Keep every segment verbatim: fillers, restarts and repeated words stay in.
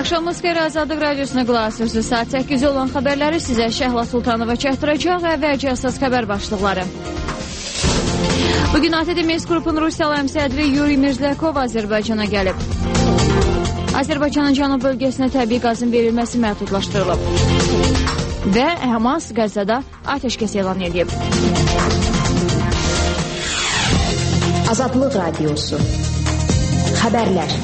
Axşamınız xeyir, Azadlıq Radiosuna qulaq asırsınız. Saat səkkiz olan xəbərləri sizə Şəhla Sultanova çatdıracaq. Əvvəlcə əsas xəbər başlıqları. Bugün A T D Minsk qrupunun Rusiyalı həmsədri Yuri Mirzlyakov Azərbaycana gəlib. Azərbaycanın cənub bölgəsinə təbii qazın verilməsi məhdudlaşdırılıb. Və Hamas Qəzzada atəşkəs elan edib. Azadlıq Radiosu Xəbərlər.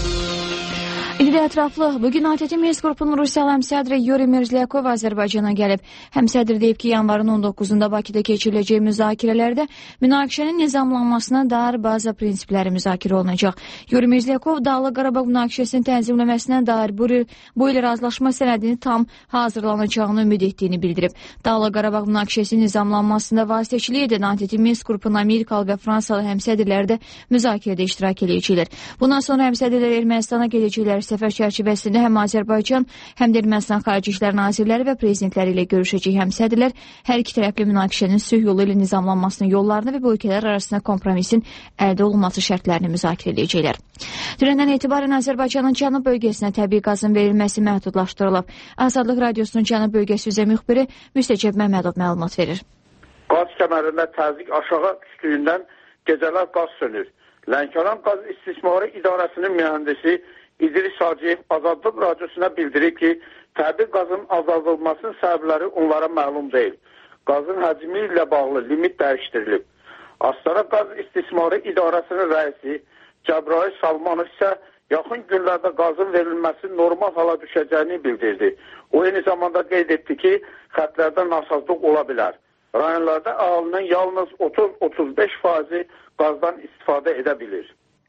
İndi də ətraflı. Bugün A T D Minsk qrupunun Rusiyalı həmsədri Yuri Mirzlyakov Azərbaycana gəlib. Həmsədr deyib ki, yanvarın on doqquzunda Bakıda keçiriləcək müzakirələrdə münaqişənin nizamlanmasına dair baza prinsipləri müzakirə olunacaq. Yuri Mirzlyakov Dağlıq Qarabağ münaqişəsinin tənzimləməsinə dair bu il, bu il razılaşma sənədini tam hazırlanacağını ümid etdiyini bildirib. Dağlıq Qarabağ münaqişəsinin nizamlanmasında vasitəçilik edən A T D Minsk qrupunun Amerikalı və Fransalı həmsədrləri də müzakirədə iştirak edəcəklər. Bundan sonra həmsədrlər Ermənistana gedəcəklər. Səfər çərçivəsində həm Azərbaycan, həm də Ermənistan Xarici İşlər Nazirləri və prezidentləri ilə görüşəcək həmsədrlər hər iki tərəfli münaqişənin sülh yolu ilə nizamlanmasının yollarını və bu ölkələr arasında kompromisin əldə olunması şərtlərini müzakirə edəcəklər. Dünəndən etibarən Azərbaycanın cənub bölgəsinə təbii qazın verilməsi məhdudlaşdırılıb. Azadlıq Radiosunun cənub bölgəsi üzrə müxbiri Müstəcəb Məmmədov məlumat verir. Qaz kəmərində təzyiq aşağı düşdüyündən gecələr qaz sönür. Lənkəran Qaz İstismarı İdarəsinin mühəndisi İdris Hacıyev Azadlıq Radiosuna bildirib ki, təbii qazın azaldılmasının səbəbləri onlara məlum deyil. Qazın həcmi ilə bağlı limit dəyişdirilib. Astara Qaz İstismarı İdarəsinin rəisi Cəbrayil Salmanov isə yaxın günlərdə qazın verilməsi normal hala düşəcəyini bildirdi. O eyni zamanda qeyd etdi ki, xətlərdə nasazlıq ola bilər. Rayonlarda əhalinin yalnız otuz otuz beş faizi qazdan istifadə edə bilir.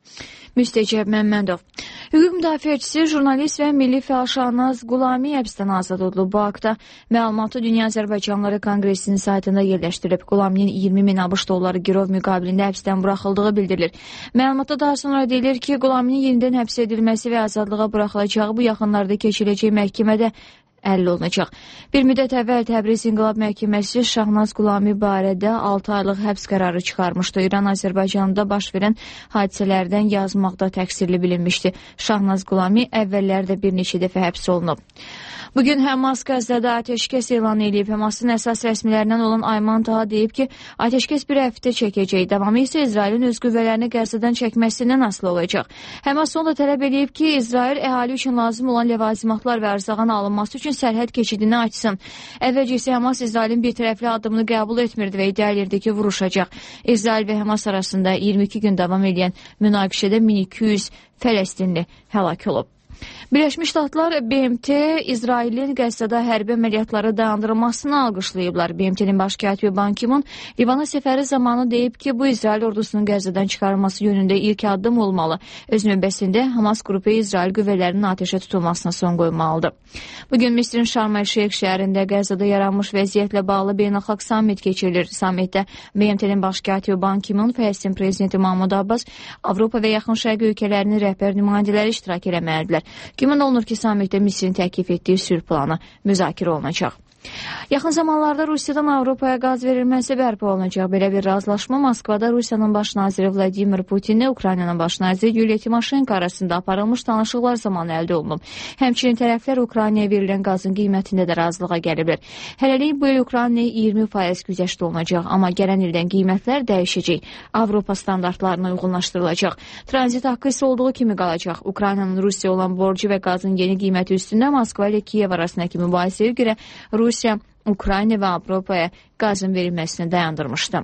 Müstəcəb Məmmədov. Hüquq müdafiəçisi, jurnalist və milli fəal Şahnaz Qulami həbsdən azad olunub. Bu haqda məlumatı Dünya Azərbaycanlıları Konqresinin saytında yerləşdirilib. Qulaminin iyirmi min ABŞ dolları girov müqabilində həbsdən buraxıldığı bildirilir. Məlumatda daha sonra deyilir ki, Qulaminin yenidən həbs edilməsi və azadlığa buraxılacağı bu yaxınlarda keçiriləcək məhkəmədə əlil olunacaq. Bir müddət əvvəl Təbriz İnqilab Məhkəməsi Şahnaz Qulami barədə altı aylıq həbs qərarı çıxarmışdı. İran Azərbaycanında baş verən hadisələrdən yazmaqda təqsirli bilinmişdi. Şahnaz Qulami əvvəllərdə bir neçə dəfə həbs olunub. Bugün Hamas Qəzzada atəşkəs elan edib. Hamasın əsas rəsmilərindən olan Ayman Taha deyib ki, atəşkəs bir həftə çəkəcək. Davamı isə İsrailin öz qüvvələrini Qəzzadan çəkməsindən asılı olacaq. Hamas onu da tələb edib ki, İsrail əhali üçün lazım olan ləvazimatlar və ərzağın alınması üçün sərhəd keçidini açsın. Əvvəlcə isə Hamas İsrailin bir tərəfli addımını qəbul etmirdi və iddia edirdi ki, vuruşacaq. İsrail və Hamas arasında iyirmi iki gün davam edən münaqişədə min iki yüz Fələstinli həlak olub. Birləşmiş Ştatlar B M T İsrailin Qəzzada hərbi əməliyyatları dayandırılmasını alqışlayıblar. B M T'nin baş katibi Ban Ki-mun Livana səfəri zamanı deyib ki, bu İsrail ordusunun Qəzzadan çıxarılması yönündə ilk addım olmalı. Öz növbəsində Hamas qrupu İsrail qüvvələrinin atəşə tutulmasına son qoymalıdır. Bugün Misrin Şarm el-Şeyx şəhərində Qəzzada yaranmış vəziyyətlə bağlı beynəlxalq sammit keçirilir. Sammitdə B M T'nin baş katibi Ban Ki-mun, Fələstin prezidenti Mahmud Abbas, Avropa və Yaxın Şərq ölkələrinin rəhbər nümayəndələri iştirak eləməlidirlər. Güman olunur ki, sammitdə Misrin təklif etdiyi sülh planı müzakirə olunacaq. Yaxın zamanlarda Rusiyadan Avropaya qaz verilməsi bərpa olunacaq. Belə bir razılaşma Moskvada Rusiyanın baş naziri Vladimir Putinlə Ukraynanın baş naziri Yuliya Timoşenko arasında aparılmış danışıqlar zamanı əldə olunub. Həmçinin tərəflər Ukraynaya verilən qazın qiymətində də razılığa gəliblər. Hələlik bu il Ukraynaya iyirmi faiz güzəşt olunacaq, amma gələn ildən qiymətlər dəyişəcək. Avropa standartlarına uyğunlaşdırılacaq. Tranzit haqqı isə olduğu kimi qalacaq. Ukraynanın Rusiya olan borcu və qazın yeni qiyməti üstündə Moskva ilə Kiyev arasındakı mübahisəyə görə Rusiya, Ukrayna və Avropaya qazın verilməsini dayandırmışdı.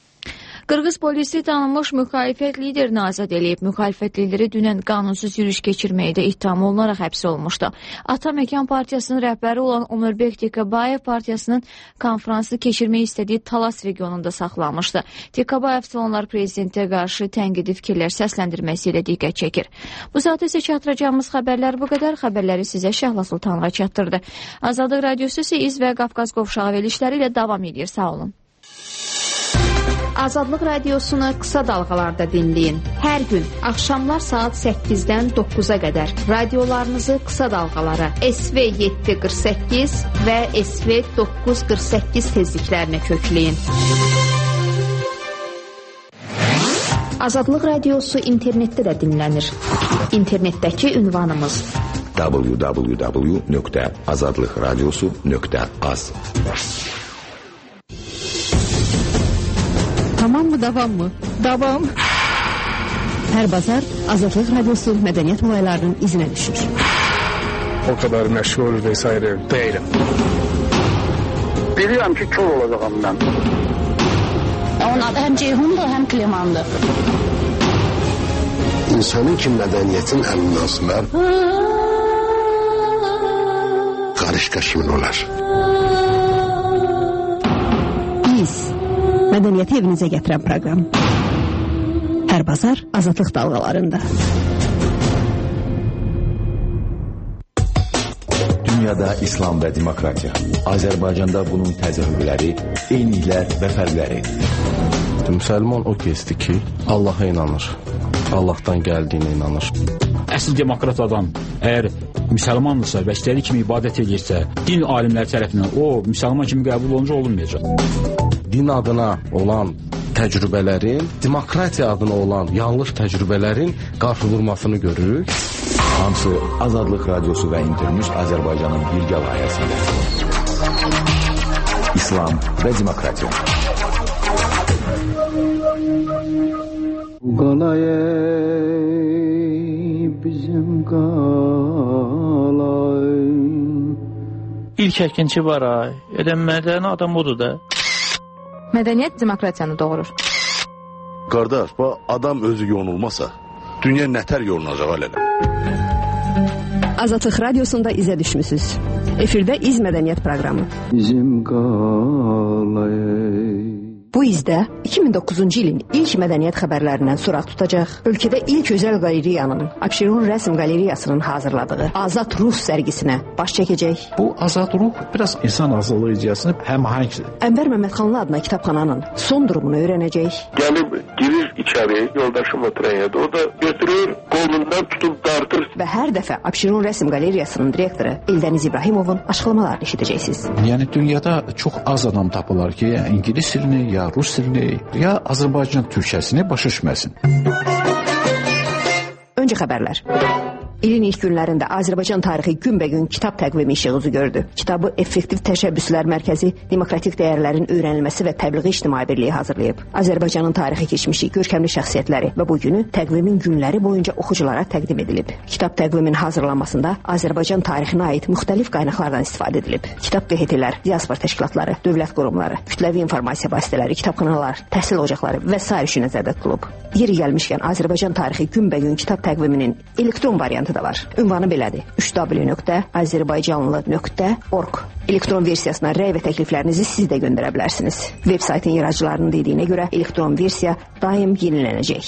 Qırğız polisi tanınmış müxalifət liderini azad edib. Müxalifət lideri dünən qanunsuz yürüyüş keçirməkdə ittiham olunaraq həbs olunmuşdu. Ataməkan partiyasının rəhbəri olan Onurbek Tekabayev partiyasının konfransı keçirmək istədiyi Talas regionunda saxlanmışdı. Tekabayev sonlar prezidentə qarşı tənqidi fikirlər səsləndirməsi ilə diqqət çəkir. Bu saat isə çatdıracağımız xəbərlər bu qədər. Xəbərləri sizə Şəhla Sultanova çatdırdı. Azadlıq Radiosu isə İz və Qafqaz qovşağı verilişləri ilə davam edir. Sağ olun. Azadlıq Radiosunu qısa dalğalarda dinləyin. Hər gün axşamlar saat səkkizdən doqquza qədər radiolarınızı qısa dalğalara S V yeddi qırx səkkiz və S V doqquz qırx səkkiz tezliklərinə kökləyin. Azadlıq Radiosu internetdə də dinlənir. İnternetdəki ünvanımız w w w nöqtə azadlıq radiosu nöqtə az. Tamam mı, davam mı? Davam. Hər bazar Azadlıq Radiosu mədəniyyət olaylarının izinə düşür. O kadar məşğul vesaire değilim. Bilirəm ki, kör olacağım mən. Onun adı həm Ceyhundur, həm Klimandır. İnsanın ki mədəniyyətin əminasılar qarış-qaşımın olar. Biz, mədəniyyəti evinizə gətirən proqram. Hər bazar Azadlıq dalğalarında. Dünyada İslam və demokratiya. Azərbaycanda bunun təzahürləri, eyniliklər və fərqləri. Müsəlman o kəsdir ki, Allaha inanır. Allahdan gəldiyinə inanır. Əsl demokrat adam əgər müsəlmandırsa və istədiyi kimi ibadət edirsə, din alimləri tərəfindən o müsəlman kimi qəbul olunca olunmayacaq. Din adına olan təcrübələrin, demokratiya adına olan yanlış təcrübələrin qarşıdurmasını görürük. Hamısı Azadlıq Radiosu və İnternews Azərbaycanın birgə layihəsində. İslam və demokratiya. Qalay bizim qalay. İlk əkinçi var ay. Edən mədəni adam odur da. Mədəniyyət demokratiyanı doğurur. Qardaş, bu adam özü yonulmasa, dünya nətər yolunacaq alələ? Azadlıq Radiosunda izə düşmüsünüz. Efirdə İz Mədəniyyət proqramı. Bizim qalay. Bu izdə iki min doqquzuncu ilin ilk mədəniyyət xəbərlərindən soraq tutacaq. Ölkədə ilk özəl qaleriyanın, Abşeron Rəsm Qaleriyasının hazırladığı Azad Ruh sərgisinə baş çəkəcək. Bu Azad Ruh biraz insan azadlığı ideyasını həmahəngdir. Ənvər Məmmədxanlı adına kitabxananın son durumunu öyrənəcək. Gəlib girir içəri, yoldaşım oturan yerdə. O da götürür, qolundan tutub dartır. Və hər dəfə Abşeron Rəsm Qaleriyasının direktoru Eldəniz İbrahimovun açıqlamalarını eşidəcəksiniz. Yəni dünyada çox az adam tapılar ki, ya İngilis dilini, ya Rus dilini, ya Azərbaycan türkçəsini başa düşməsin. Öncə xəbərlər. İlin ilk günlərində Azərbaycan tarixi günbəgün kitab təqvimi işığı üzü gördü. Kitabı Effektiv Təşəbbüslər Mərkəzi Demokratik Dəyərlərin Öyrənilməsi və Təbliği İctimai Birliyi hazırlayıb. Azərbaycanın tarixi keçmişi, görkəmli şəxsiyyətləri və bu günü təqvimin günləri boyunca oxuculara təqdim edilib. Kitab təqvimin hazırlanmasında Azərbaycan tarixinə aid müxtəlif qaynaqlardan istifadə edilib. Kitab Q H T-lər, diaspor təşkilatları, dövlət qurumları, kütləvi informasiya vasitələri, kitabxanalar, təhsil ocaqları və sair üçün nəzərdə tutulub. Yeri gəlmişkən Azərbaycan tarixi günbəgün kitab təqviminin elektron variantı da var. Ünvanı belədir: üç w nöqtə azərbaycanlı nöqtə org. Elektron versiyasına rəy və təkliflərinizi siz də göndərə bilərsiniz. Web saytın yaradıcılarının dediyinə görə elektron versiya daim yenilənəcək.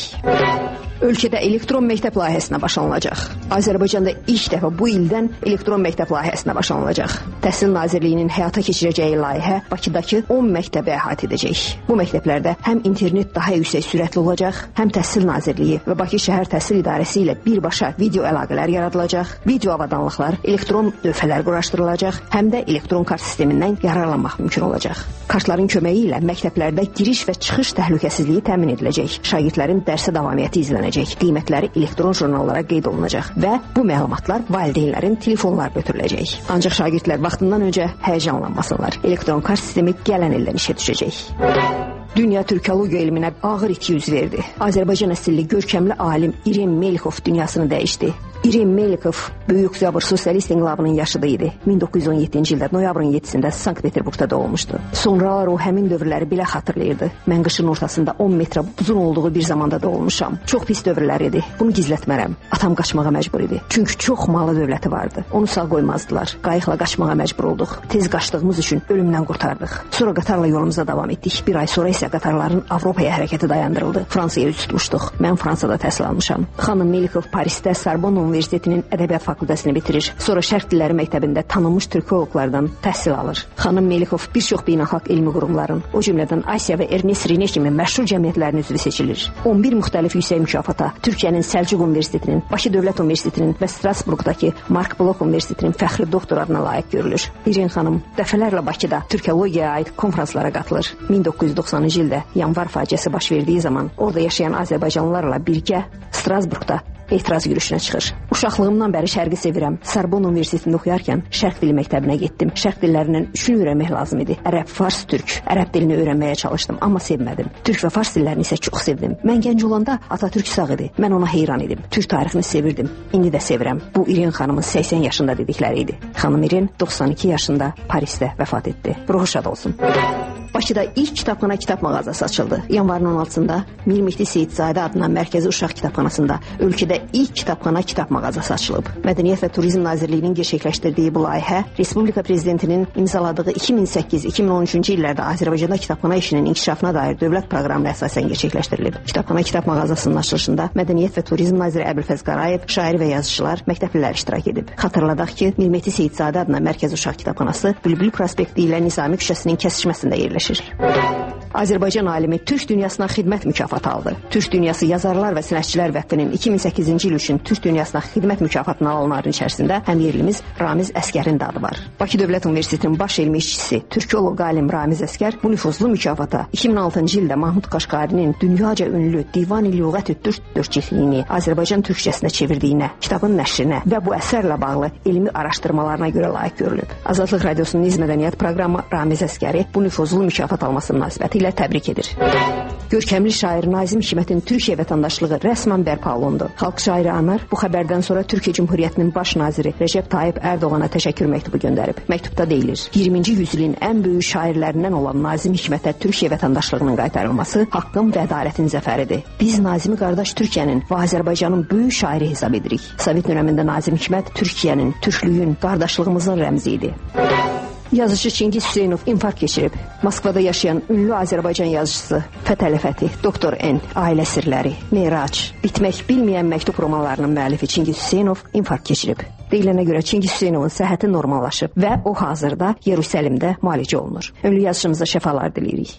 Ölkədə elektron məktəb layihəsinə başlanılacaq. Azərbaycanda ilk dəfə bu ildən elektron məktəb layihəsinə başlanılacaq. Təhsil Nazirliyinin həyata keçirəcəyi layihə Bakıdakı on məktəbi əhatə edəcək. Bu məktəblərdə həm internet daha yüksək sürətli olacaq, həm Təhsil Nazirliyi və Bakı Şəhər Təhsil İdarəsi ilə birbaşa video əlaqələr yaradılacaq, video avadanlıqlar, elektron lövhələr quraşdırılacaq, həm də elektron kart sistemindən yararlanmaq mümkün olacaq. Kartların köməyi ilə məktəblərdə giriş və çıxış təhlükəsizliyi təmin ediləcək. Şagirdlərin dərsə davamiyyəti izlənəcək, qiymətləri elektron jurnallara qeyd olunacaq və bu məlumatlar valideynlərin telefonlarına ötürüləcək. Ancaq şagirdlər vaxtından öncə həyəcanlanmasınlar. Elektron kart sistemi gələn ildən işə düşəcək. Dünya türkologiya elminə ağır itki yüz verdi. Azərbaycan əsilli görkəmli alim İrem Melikov dünyasını dəyişdi. İrem Melikov böyük Zabır sosialist inqilabının yaşıdı idi. min doqquz yüz on yeddinci ildə noyabrın yeddisində Sankt-Peterburqda doğulmuşdu. Sonralar o həmin dövrləri belə xatırlayırdı. Mən qışın ortasında on metrə uzun olduğu bir zamanda doğulmuşam. Çox pis dövrlər idi. Bunu gizlətmərəm. Atam qaçmağa məcbur idi. Çünki çox malı dövləti vardı. Onu sağ qoymazdılar. Qayıqla qaçmağa məcbur olduq. Tez qaçdığımız üçün ölümdən qurtardıq. Sonra qatarla yolumuza davam etdik. Bir ay sonra isə qatarların Avropaya hərəkəti dayandırıldı. Fransaya üz tutmuşduq. Mən Fransada təhsil almışam. Xanım Melikov Parisdə Sorbonne Universitetinin Ədəbiyyat fakültəsini bitirir. Sonra Şərq dilləri məktəbində tanınmış türkoloqlardan təhsil alır. Xanım Melikov bir çox beynəlxalq elmi qurumların, o cümlədən Asiya və Ernest Rene kimi məşhur cəmiyyətlərin üzvü seçilir. on bir müxtəlif yüksək mükafata, Türkiyənin Səlcuq Universitetinin, Bakı Dövlət Universitetinin və Strasburqdakı Mark Bloch Universitetinin fəxri doktor adına layiq görülür. İren xanım dəfələrlə Bakıda türkologiyaya aid konfranslara qatılır. min doqquz yüz doxsanıncı ildə yanvar faciəsi baş verdiyi zaman orada yaşayan azərbaycanlılarla birgə Strasburqda etiraz yürüyüşünə çıxır. Uşaqlığımdan bəri şərqi sevirəm. Sorbonne Universitetində oxuyarkən şərq dili məktəbinə getdim. Şərq dillərindən üçünü öyrənmək lazım idi. Ərəb, fars, türk. Ərəb dilini öyrənməyə çalışdım, amma sevmədim. Türk və fars dillərini isə çox sevdim. Mən gənc olanda Atatürk sağ idi. Mən ona heyran idim. Türk tarixini sevirdim. İndi də sevirəm. Bu İren xanımın səksən yaşında dedikləri idi. Xanım İren doxsan iki yaşında Parisdə vəfat etdi. Ruhu şad olsun. Bakıda ilk kitabxana kitab mağazası açıldı. Yanvarın on altısında Mir Mehdi Seyidzadə adına Mərkəzi Uşaq Kitabxanasında ölkədə ilk kitabxana kitab mağazası açılıb. Mədəniyyət və Turizm Nazirliyinin gerçəkləşdirdiyi bu layihə Respublika Prezidentinin imzaladığı iki min səkkiz iki min on üçüncü illərdə Azərbaycanda kitabxana işinin inkişafına dair dövlət proqramına əsasən gerçəkləşdirilib. Kitabxana kitab mağazasının açılışında Mədəniyyət və Turizm Naziri Əbülfəz Qarayev, şair və yazıçılar, məktəblilər iştirak edib. Xatırladaq ki, Mir Mehdi Seyidzadə adına Mərkəzi Uşaq Kitabxanası Bülbül prospekti ilə Nizami küçəsinin kəsişməsində yerləşir. Azərbaycan alimi Türk dünyasına xidmət mükafatı aldı. Türk dünyası yazarlar və sənətçilər vəqfinin iki min səkkizinci il üçün Türk dünyasına xidmət mükafatını alanların içərisində həm yerlimiz Ramiz Əskərin də adı var. Bakı Dövlət Universitetinin baş elmi işçisi, türkoloq alim Ramiz Əskər bu nüfuzlu mükafata iki min altıncı ildə Mahmud Qaşqarinin dünyaca ünlü Divan-i Lüğət-ü Türk dörtcildliyini Azərbaycan türkçəsinə çevirdiyinə, kitabın nəşrinə və bu əsərlə bağlı elmi araşdırmalarına görə layiq görülüb. Azadlıq Radiosunun İz Mədəniyyət proqramı Ramiz Əskəri bu nüfuzlu mükafat alması münasibətilə təbrik edir. Görkəmli şair Nazim Hikmətin Türkiyə vətəndaşlığı rəsmən bərpa olundu. Xalq şairi Anar bu xəbərdən sonra Türkiyə Cümhuriyyətinin baş naziri Rəcəb Tayyip Ərdoğana təşəkkür məktubu göndərib. Məktubda deyilir: iyirminci yüzilin ən böyük şairlərindən olan Nazim Hikmətə Türkiyə vətəndaşlığının qaytarılması haqqın və ədalətin zəfəridir. Biz Nazimi qardaş Türkiyənin və Azərbaycanın böyük şairi hesab edirik. Sovet dövründə Nazim Hikmət Türkiyənin, türklüyün, qardaşlığımızın rəmzi idi. Yazıcı Çingiz Hüseynov infarkt keçirib. Moskvada yaşayan ünlü Azərbaycan yazıcısı Fətəli Fəti, Doktor N, Ailə sirləri, Meyrac, bitmək bilməyən məktub romanlarının müəllifi Çingiz Hüseynov infarkt keçirib. Deyilənə görə Çingiz Hüseynovun səhhəti normallaşıb və o hazırda Yerusəlimdə müalicə olunur. Ünlü yazıcımıza şəfalar diləyirik.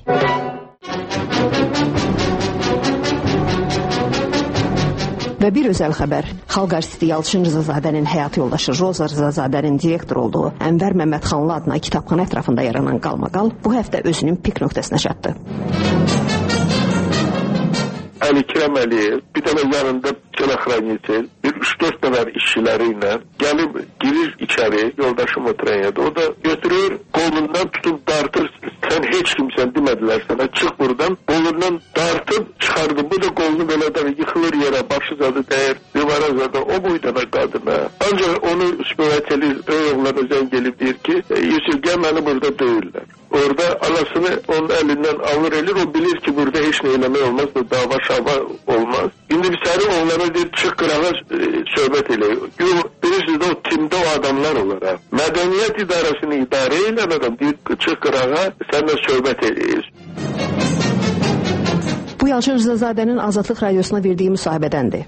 Və bir özəl xəbər, xalq artisti Yalçın Rzazadənin həyat yoldaşı Roza Rzazadənin direktor olduğu Ənvər Məmmədxanlı adına kitabxana ətrafında yaranan qalmaqal bu həftə özünün pik nöqtəsinə çatdı. Əli Kirəm Əliyev, bir dəfə yanında telexraniyeti, bir üç dörd nəfər işçiləri ilə gəlib girir içəri, yoldaşım oturan yerdə. O da götürür, qolundan tutub dartır. Sən heç kimsən demədilər sənə, çıx buradan. Qolundan dartıb çıxardı. Bu da qolunu belə də yıxılır yerə, başı zadı dəyir, divara zadı, o buydana qadına. Ancaq onu üspəvət elir, oğlan özən gelib deyir ki, Yusuf, gəl məni burada döyürlər. Orada anasını onun əlindən alır elir, o bilir ki, burada heç nə eləmək olmaz, dava şava olmaz. İndi bir səni oğlana deyir, çıx qırağa e, söhbət elə. Bilirsiniz də o timdə o adamlar olar. Mədəniyyət idarəsini idarə edən adam deyir, çıx qırağa, sənlə söhbət eləyir. Bu Yalçın Rzazadənin Azadlıq Radiosuna verdiyi müsahibədəndir.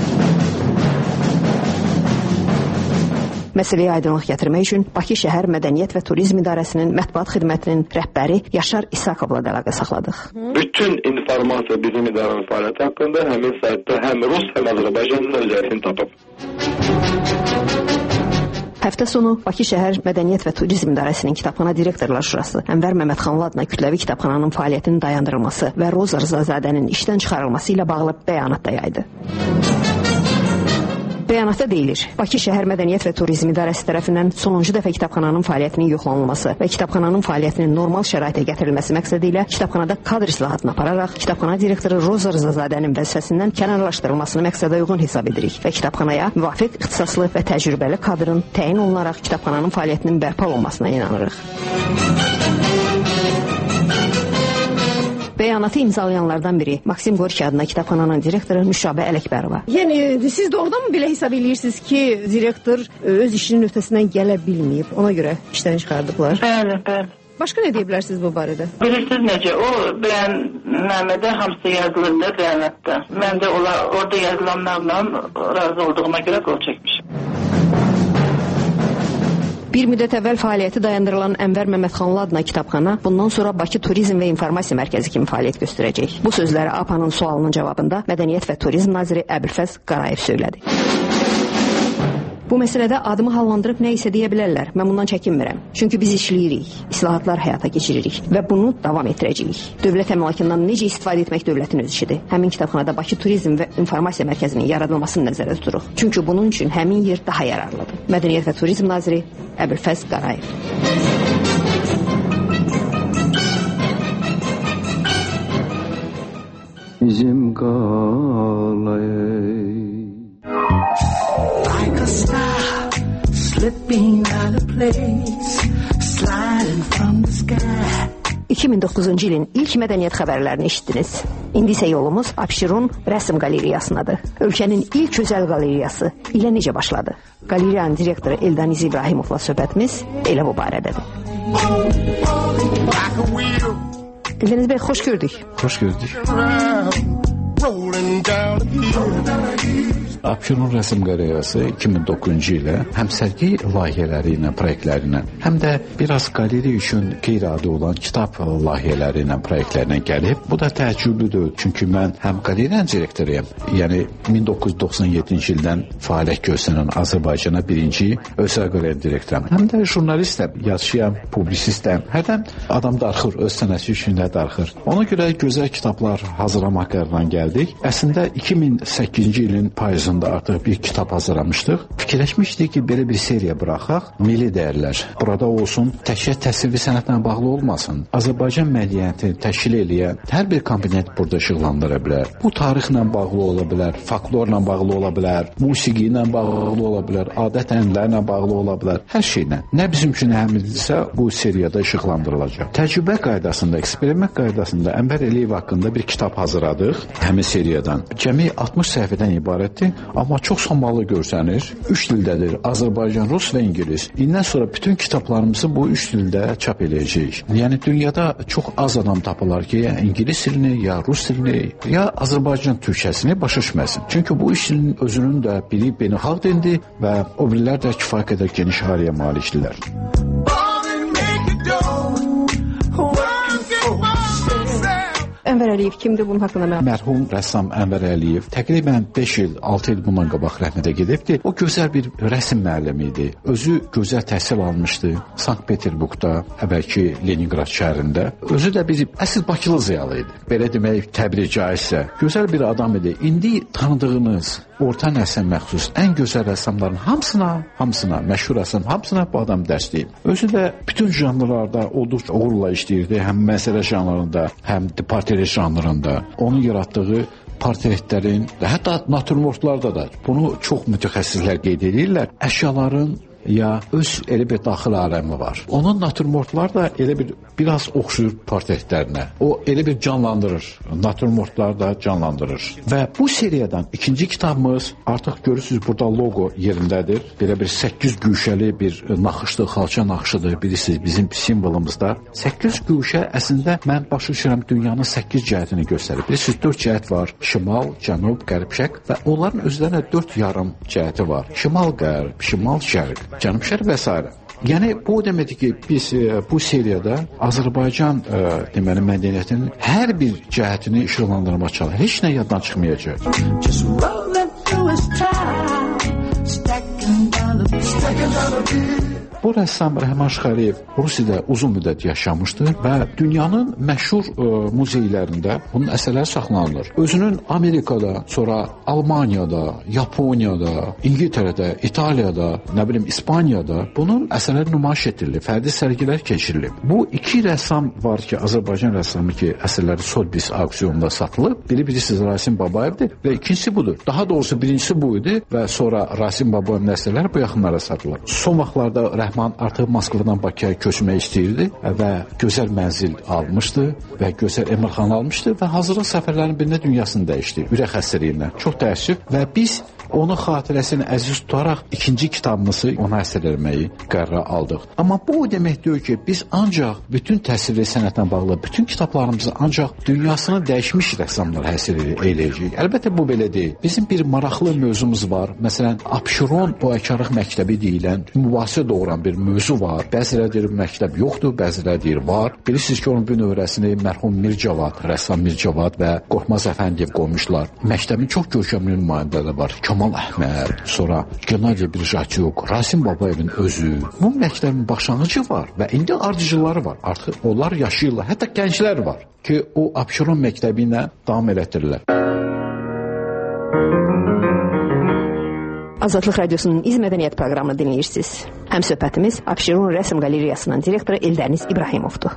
Məsələyə aydınlıq gətirmək üçün Bakı şəhər Mədəniyyət və Turizm İdarəsinin mətbuat xidmətinin rəhbəri Yaşar İsakovla da əlaqə saxladıq. Bütün informasiya bizim idarənin fəaliyyəti haqqında həmin saytda həm Rus, həm Azərbaycanın özəliyini tapıb. Həftə sonu Bakı şəhər Mədəniyyət və Turizm İdarəsinin Kitabxana Direktorlar Şurası Ənvər Məmmədxanlı adına kütləvi kitabxananın fəaliyyətinin dayandırılması və Roza Rzazadənin işdən çıxarılması ilə bağlı bəyanat da yaydı. Bəyanatda deyilir, Bakı şəhər Mədəniyyət və Turizm İdarəsi tərəfindən sonuncu dəfə kitabxananın fəaliyyətinin yoxlanılması və kitabxananın fəaliyyətinin normal şəraitə gətirilməsi məqsədi ilə kitabxanada kadr islahatını apararaq kitabxana direktoru Roza Rzazadənin vəzifəsindən kənarlaşdırılmasını məqsədə uyğun hesab edirik və kitabxanaya müvafiq ixtisaslı və təcrübəli kadrın təyin olunaraq kitabxananın fəaliyyətinin bərpa olunmasına inanırıq. Bəyanatı imzalayanlardan biri Maksim Gorki adına kitabxananın direktoru Nüşabə Ələkbərova. Yəni siz doğrudan mı belə hesab edirsiniz ki, direktor öz işinin öhdəsindən gələ bilməyib, ona görə işdən çıxardıblar? Bəli, bəli. Başqa nə deyə bilərsiniz bu barədə? Bilirsiniz necə, o bəyannamədə hamısı yazılır bəyanatda. Mən də orada yazılanlarla razı olduğuma görə qol çəkmişim. Bir müddət əvvəl fəaliyyəti dayandırılan Ənvər Məmmədxanlı adına kitabxana bundan sonra Bakı Turizm və İnformasiya Mərkəzi kimi fəaliyyət göstərəcək. Bu sözləri A P A-nın sualının cavabında Mədəniyyət və Turizm naziri Əbülfəz Qarayev söylədi. Bu məsələdə adımı hallandırıb nə isə deyə bilərlər. Mən bundan çəkinmirəm. Çünki biz işləyirik, islahatlar həyata keçiririk və bunu davam etdirəcəyik. Dövlət əmlakından necə istifadə etmək dövlətin öz işidir. Həmin kitabxanada Bakı Turizm və İnformasiya Mərkəzinin yaradılmasını nəzərdə tuturuq. Çünki bunun üçün həmin yer daha yararlıdır. Mədəniyyət və Turizm naziri Əbülfəz Qarayev. Bizim qalay like a star slipping out of place sliding from the sky. iki min doqquzuncu ilin ilk mədəniyyət xəbərlərini eşitdiniz. İndi isə yolumuz Abşeron rəsm qalereyasınadır. Ölkənin ilk özəl qalereyası ilə necə başladı? Qaleriyanın direktoru Eldaniz İbrahimovla söhbətimiz elə bu barədədir. Eldaniz bəy, xoş gördük. Xoş gördük. Abşeron rəsm qalereyası iki min doqquzuncu ilə həm sərgi layihələri ilə, proyektləri ilə, həm də biraz qalereya üçün qeyri-adi olan kitab layihələri ilə, proyektlərinə gəlib. Bu da təəccüblüdür, çünki mən həm qaleriyanın direktoruyam, yəni min doqquz yüz doxsan yeddinci ildən fəaliyyət göstərən Azərbaycana birinci özəl qaleriya direktoram. Həm də jurnalistəm, yazıçıyam, publisistəm. Hərdən adam darıxır, öz sənəti üçün də darıxır. Ona görə gözəl kitablar hazırlamaq qərarına gəldik. Əslində iki min səkkizinci ilin payızında artıq bir kitab hazırlamışdıq. Fikirləşmişdik ki, belə bir seriya buraxaq. Milli dəyərlər burada olsun, təkcə təsviri sənətlə bağlı olmasın. Azərbaycan mədəniyyətini təşkil edən hər bir komponent burada işıqlandıra bilər. Bu tarixlə bağlı ola bilər, folklorla bağlı ola bilər, musiqi ilə bağlı ola bilər, adət-ənənələrlə bağlı ola bilər, hər şeylə. Nə bizim üçün əhəmiylidirsə, bu seriyada işıqlandırılacaq. Təcrübə qaydasında, eksperiment qaydasında Ənvər Əliyev haqqında bir kitab hazırladıq həmin seriyadan. Cəmi altmış səhifədən ibarətdir. Amma çox sammalı görsənir. Üç dildədir. Azərbaycan, rus və ingilis. İndən sonra bütün kitablarımızı bu üç dildə çap edəcəyik. Yəni dünyada çox az adam tapılar ki, ya ingilis dilini, ya rus dilini, ya Azərbaycan türkçəsini başa düşməsin. Çünki bu üç dilin özünün də biri beynəlxalq dildir və o birlər də kifayət qədər geniş əhatəyə malikdirlər. Ənvər Əliyev kimdir, bunun haqqında məlumat? Mərhum rəssam Ənvər Əliyev təqribən beş il, altı il bundan qabaq rəhmətə gedibdi. O gözəl bir rəsm müəllimi idi. Özü gözəl təhsil almışdı Sankt-Peterburqda, əvvəlki Leningrad şəhərində. Özü də bir əsl Bakılı ziyalı idi. Belə demək təbir caizsə. Gözəl bir adam idi. İndi tanıdığınız orta nəslə məxsus ən gözəl rəssamların hamısına, hamısına, məşhur rəssam hamısına bu adam dərs deyib. Özü də bütün janrlarda olduqca uğurla işləyirdi. Həm məsələ janrında, həm portret janrında. Onun yaratdığı portretlərin, hətta naturmortlarda da bunu çox mütəxəssislər qeyd edirlər. Əşyaların ya öz elə bir daxil aləmi var. Onun naturmortlar da elə bir biraz oxşuyur portretlərinə. O elə bir canlandırır. Naturmortlar da canlandırır. Və bu seriyadan ikinci kitabımız artıq görürsünüz burada loqo yerindədir. Belə bir səkkiz güşəli bir naxışdır, xalça naxışıdır. Bilirsiniz bizim simvolumuzda. səkkiz güşə əslində mən başa düşürəm dünyanın səkkiz cəhətini göstərir. Bilirsiniz dörd cəhət var. Şimal, cənub, qərb, şərq və onların özlərinə dörd yarım cəhəti var. Şimal, qərb, şimal, şərq, cənub-şərq və s. Yəni bu deməkdir ki, biz e, bu seriyada Azərbaycan e, deməli mədəniyyətinin hər bir cəhətini işıqlandırmağa çalışır. Heç nə yaddan çıxmayacaq. Bu rəssam Rəhman Şıxəliyev Rusiyada uzun müddət yaşamışdı və dünyanın məşhur e, muzeylərində bunun əsərləri saxlanılır. Özünün Amerikada, sonra Almaniyada, Yaponiyada, İngiltərədə, İtaliyada, nə bilim İspaniyada bunun əsərləri nümayiş etdirilir, fərdi sərgilər keçirilib. Bu iki rəssam var ki, Azərbaycan rəssamı ki, əsərləri Sotheby's auksionunda satılıb. Biri bilirsiniz Rasim Babayevdir və ikincisi budur. Daha doğrusu birincisi bu idi və sonra Rasim Babayevin əsərləri bu yaxınlara satılıb. Son vaxtlarda Rəhman artıq Moskvadan Bakıya köçmək istəyirdi və gözəl mənzil almışdı və gözəl emirxana almışdı və hazırlıq səfərlərinin birində dünyasını dəyişdi. Ürək xəstəliyindən. Çox təəssüf və biz onun xatirəsini əziz tutaraq ikinci kitabımızı ona əsər etməyi qərara aldıq. Amma bu o demək deyil ki, biz ancaq bütün təsviri sənətlə bağlı bütün kitablarımızı ancaq dünyasını dəyişmiş rəssamlar həsr eləyəcəyik. Əlbəttə bu belə deyil. Bizim bir maraqlı mövzumuz var. Məsələn, Abşeron boyakarlıq məktəbi deyilən mübahisə doğuran bir mövzu var. Bəziləri deyir məktəb yoxdur, bəziləri deyir var. Bilirsiniz ki, onun bir növrəsini mərhum Mircavad, rəssam Mircavad və Qorxmaz Əfəndiyev qoymuşlar. Məktəbin çox görkəmli nümayəndələri var. Kamal Kamal Əhməd, sonra Gennadiy Brijatyuk, Rasim Babayevin özü. Bu məktəbin başlanğıcı var və indi ardıcıları var. Artıq onlar yaşayırlar. Hətta gənclər var ki, o Abşeron məktəbi ilə davam elətdirirlər. Azadlıq Radiosunun İz Mədəniyyət proqramını dinləyirsiniz. Həmsöhbətimiz Abşeron Rəsm Qalereyasının direktoru Eldəniz İbrahimovdur.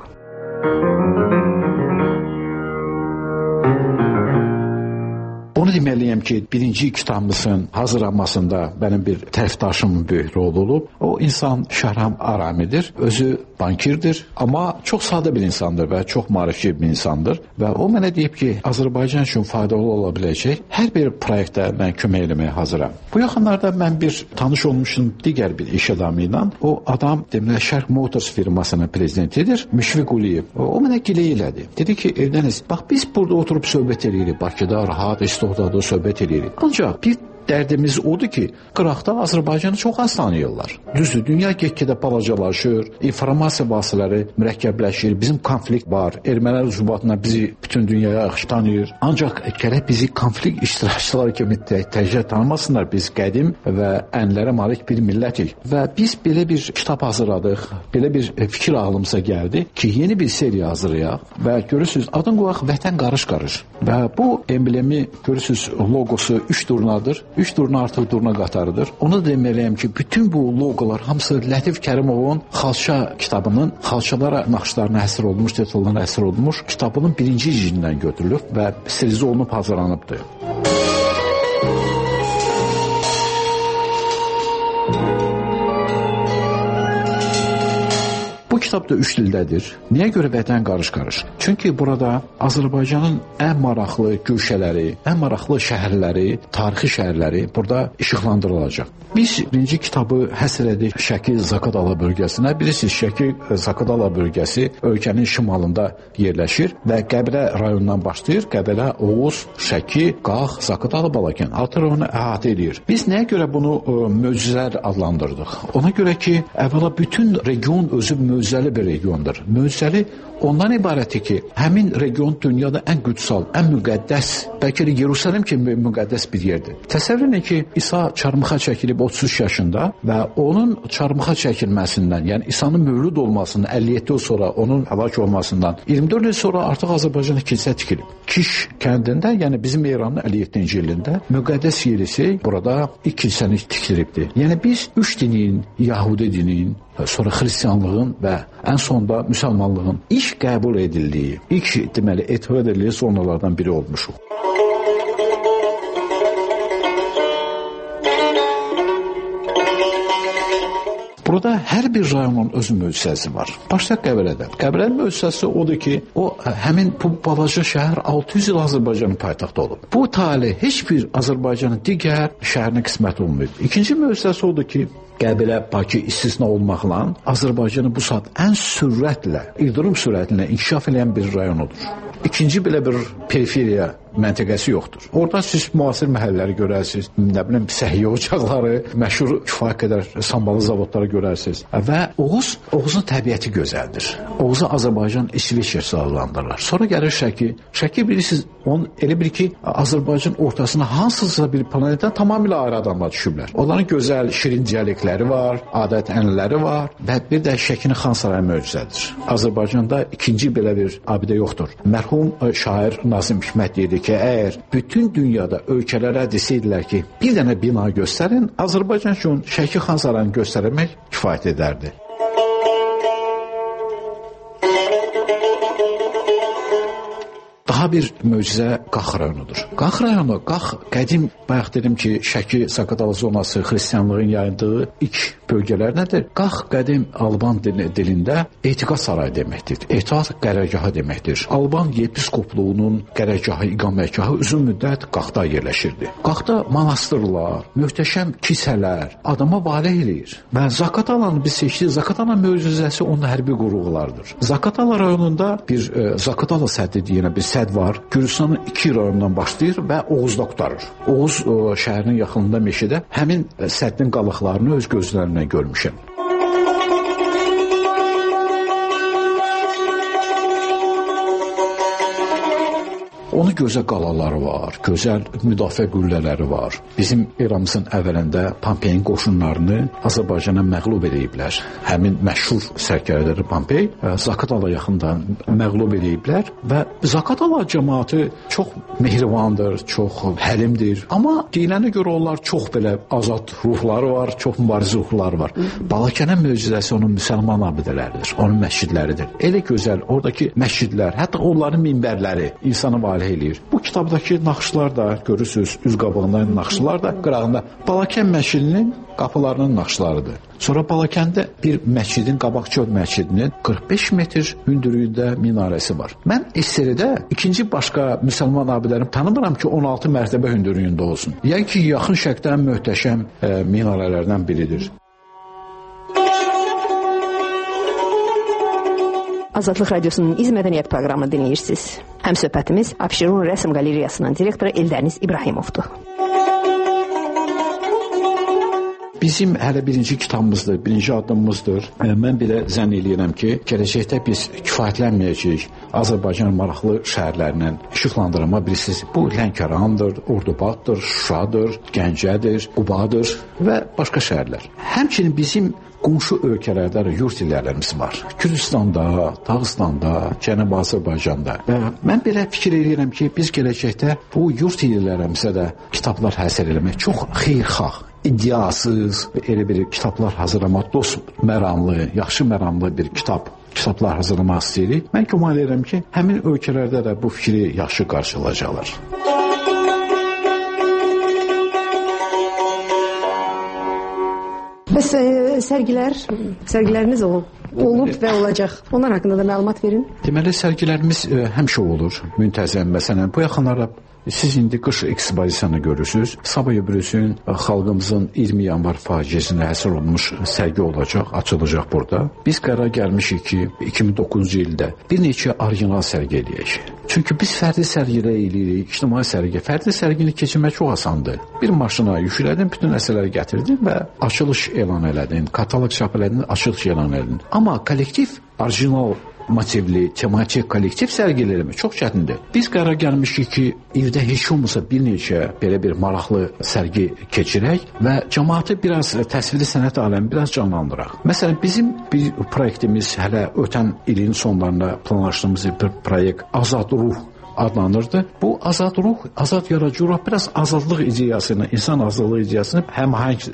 Onu deməliyəm ki, birinci kitabımızın hazırlanmasında mənim bir tərəfdaşımın böyük rolu olub. O insan Şahram Aramidir, özü bankirdir, amma çox sadə bir insandır və çox maarifçi bir insandır. Və o mənə deyib ki, Azərbaycan üçün faydalı ola biləcək hər bir proyektdə mən kömək eləməyə hazıram. Bu yaxınlarda mən bir tanış olmuşum digər bir iş adamı ilə. O adam deməli Şərq Motors firmasının prezidentidir, Müşfiq Quliyev. O, o mənə gilə elədi. Dedi ki, Eldəniz, bax biz burada oturub söhbət edirik, Bakıda rahat, İstoğdada söhbət edirik. Ancaq bir dərdimiz odur ki, qıraqda Azərbaycanı çox az tanıyırlar. Düzdür, dünya get-gedə balacalaşır, informasiya vasitələri mürəkkəbləşir, bizim konflikt var, ermənilər ucubatına bizi bütün dünyaya yaxşı tanıyır. Ancaq gərək bizi konflikt iştirakçıları kimi təcrübə tanımasınlar, biz qədim və ənlərə malik bir millətik. Və biz belə bir kitab hazırladıq, belə bir fikir ağlımıza gəldi ki, yeni bir seriya hazırlayaq və görürsünüz, adın qoyaq Vətən qarış-qarış. Və bu emblemi görürsünüz, logosu üç durnadır. Üç durna artıq durna qatarıdır. Onu da deməliyəm ki, bütün bu loqolar hamısı Lətif Kərimovun Xalça kitabının xalçalara naxışlarına həsr olmuş, detallarına həsr olmuş kitabının birinci cildindən götürülüb və sterilizə olunub hazırlanıbdır. Bu kitab da üç dildədir. Niyə görə Vətən qarış-qarış? Çünki burada Azərbaycanın ən maraqlı güşələri, ən maraqlı şəhərləri, tarixi şəhərləri burada işıqlandırılacaq. Biz birinci kitabı həsr edirik Şəki Zaqatala bölgəsinə. Bilirsiniz, Şəki Zaqatala bölgəsi ölkənin şimalında yerləşir və Qəbələ rayonundan başlayır. Qəbələ, Oğuz, Şəki, Qax, Zaqatala, Balakən altı rayonu əhatə edir. Biz nəyə görə bunu ə, möcüzələr adlandırdıq? Ona görə ki, əvvəla bütün region özü möcüzəli bir regiondur. Möcüzəli ondan ibarətdir ki, həmin region dünyada ən qüdsal, ən müqəddəs, bəlkə də Yerusəlim kimi müqəddəs bir yerdir. Təsəvvür edin ki, İsa çarmıxa çəkilib otuz üç yaşında və onun çarmıxa çəkilməsindən, yəni İsa'nın mövlud olmasından, əlli yeddi il sonra onun həlak olmasından iyirmi dörd il sonra artıq Azərbaycanda kilsə tikilib. Kiş kəndində, yəni bizim İranın əlli yeddinci ilində müqəddəs yerisi burada ilk kilsəni tikdiribdir. Yəni biz üç dinin, Yahudi dinin, sonra xristianlığın və ən sonda müsəlmanlığın ilk qəbul edildiyi, ilk deməli etibar edildiyi sonralardan biri olmuşuq. Burada hər bir rayonun öz möcüzəsi var. Başda Qəbələdən. Qəbələnin möcüzəsi odur ki, o həmin bu balaca şəhər altı yüz il Azərbaycanın paytaxtı olub. Bu talih heç bir Azərbaycanın digər şəhərinə qismət olmayıb. İkinci möcüzəsi odur ki, Qəbələ, Bakı istisna olmaqla Azərbaycanı bu saat ən sürətlə, ildırım sürətlə inkişaf edən bir rayonudur. İkinci belə bir periferiya məntəqəsi yoxdur. Orada siz müasir məhəllələri görərsiniz, nə bilim səhiyyə ocaqları, məşhur kifayət qədər sambalı zavodları görərsiniz. Və Oğuz, Oğuzun təbiəti gözəldir. Oğuzu Azərbaycan İsveçrəsi adlandırırlar. Sonra gəlir Şəki. Şəki bilirsiniz, onun elə bir ki, Azərbaycan ortasına hansısa bir planetdən tamamilə ayrı adamlar düşüblər. Onların gözəl, şirin dialektləri var, adət-ənənələri var və bir də Şəkinin Xan Sarayı möcüzədir. Azərbaycanda ikinci belə bir abidə yoxdur. Mərhum şair Nazim Hikmət deyirdi ki, əgər bütün dünyada ölkələrə desəydilər ki, bir dənə bina göstərin, Azərbaycan üçün Şəki Xan Sarayını göstərmək kifayət edərdi. Daha bir möcüzə Qax rayonudur. Qax rayonu, Qax qədim, bayaq dedim ki, Şəki, Zaqatala zonası xristianlığın yayıldığı ilk bölgələr nədir? Qax qədim Alban dilində etiqad sarayı deməkdir. Etiqad qərargahı deməkdir. Alban yepiskopluğunun qərargahı, iqamətgahı uzun müddət Qaxda yerləşirdi. Qaxda monastırlar, möhtəşəm kilsələr adama valeh eləyir. Və Zaqatalanı biz seçdik. Zaqatala möcüzəsi onun hərbi qurğulardır. Zaqatala rayonunda bir e, Zaqatala səddi deyilən bir sədd var. Gürcüstanın iki rayonundan başlayır və Oğuzda qurtarır. Oğuz e, şəhərinin yaxınında meşədə həmin e, səddin qalıqlarını öz gözlərimlə görmüşəm. Onun gözəl qalaları var, gözəl müdafiə qüllələri var. Bizim eramızın əvvəlində Pompeyin qoşunlarını Azərbaycana məğlub ediblər. Həmin məşhur sərkərdələri Pompey Zaqatala yaxında məğlub ediblər və Zaqatala cəmaatı çox mehribandır, çox həlimdir. Amma deyilənə görə onlar çox belə azad ruhları var, çox mübarizə ruhları var. Balakənin möcüzəsi onun müsəlman abidələridir, onun məscidləridir. Elə gözəl, oradakı məscidlər, hətta onların minbərləri insanı valeh eləyir. Bu kitabdakı naxışlar da, görürsünüz, üz qabağından naxışlar da qırağında Balakən məscidinin qapılarının naxışlarıdır. Sonra Balakəndə bir məscidin, Qabaqçöl məscidinin qırx beş metr hündürlüyündə minarəsi var. Mən S S R-də ikinci başqa müsəlman abidələrini tanımıram ki, on altı mərtəbə hündürlüyündə olsun. Yəni ki, yaxın şərqdən möhtəşəm e, minarələrdən biridir. Azadlıq Radiosunun İz Mədəniyyət proqramı dinləyirsiniz. Həmsöhbətimiz Abşeron Rəsm Qalereyasının direktoru Eldəniz İbrahimovdur. Bizim hələ birinci kitabımızdır, birinci addımımızdır. Mən belə zənn edirəm ki, gələcəkdə biz kifayətlənməyəcəyik Azərbaycan maraqlı şəhərlərindən işıqlandırma bilirsiniz. Bu Lənkərandır, Ordubaddır, Şuşadır, Gəncədir, Qubadır və başqa şəhərlər. Həmçinin bizim qonşu ölkələrdə yurt illərimiz var. Kürdistanda, Dağıstanda, Cənubi Azərbaycanda. Və mən belə fikir edirəm ki, biz gələcəkdə bu yurt illərimizə də kitablar həsr eləmək çox xeyirxah, iddiasız elə bir kitablar hazırlamaq, dost məramlı, yaxşı məramlı bir kitab kitablar hazırlamaq istəyirik. Mən güman edirəm ki, həmin ölkələrdə də bu fikri yaxşı qarşılayacaqlar. Bəs e, sərgilər, sərgiləriniz olub, olub və olacaq. Onlar haqqında da məlumat verin. Deməli, sərgilərimiz e, həmişə olur, müntəzəm. Məsələn, bu yaxınlarda siz indi qış ekspozisiyanı görürsünüz. Sabah Brüsün xalqımızın iyirmi yanvar faciəsinə həsr olunmuş sərgi olacaq, açılacaq burada. Biz qərar gəlmişik ki, iki min doqquzuncu ildə bir neçə orijinal sərgi eləyək. Çünki biz fərdi sərgilə eləyirik, ictimai sərgi. Fərdi sərgini keçirmək çox asandır. Bir maşına yüklədim, bütün əsərləri gətirdim və açılış elan elədim, kataloq çap elədim, açılış elan elədim. Amma kollektiv, orijinal motivli, tematik kollektiv sərgilərimi çox çətindir. Biz qərar gəlmişik ki, evdə heç olmasa bir neçə belə bir maraqlı sərgi keçirək və cəmaatı biraz təsviri sənət aləmi biraz canlandıraq. Məsələn, bizim bir proyektimiz hələ ötən ilin sonlarında planlaşdığımız bir proyekt Azad Ruh adlanırdı. Bu azad ruh, azad yaradıcı ruh biraz azadlıq ideyasını, insan azadlığı ideyasını həmahəngdir.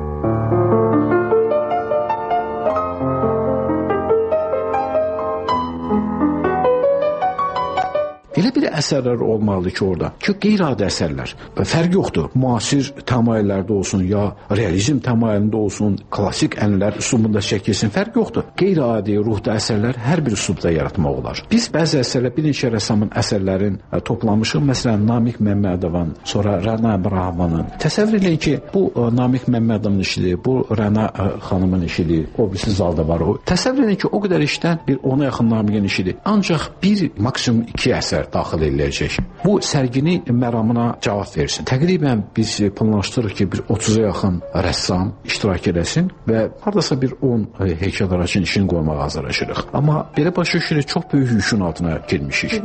Elə bir əsərlər olmalıdır ki, orada ki, qeyri-adi əsərlər. Fərq yoxdur. Müasir təmayüllərdə olsun, ya realizm təmayülündə olsun, klassik ənlər üslubunda çəkilsin, fərq yoxdur. Qeyri-adi ruhda əsərlər hər bir üslubda yaratmaq olar. Biz bəzi əsərlər, bir neçə rəssamın əsərlərin toplamışıq. Məsələn, Namiq Məmmədovun, sonra Rəna Əbrahamanın. Təsəvvür edin ki, bu Namiq Məmmədovun işidir, bu Rəna xanımın işidir, o birisi zalda var. O. Təsəvvür edin ki, o qədər işdən bir ona yaxın Namiqin işidir. Ancaq bir, maksimum iki əsər daxil ediləcək. Bu sərgini məramına cavab versin. Təqribən biz planlaşdırırıq ki, bir otuza yaxın rəssam iştirak edəsin və hardasa bir on heykəltaraşın işini qoymağa hazırlaşırıq. Amma belə başa düşürük, çox böyük yükün altına girmişik.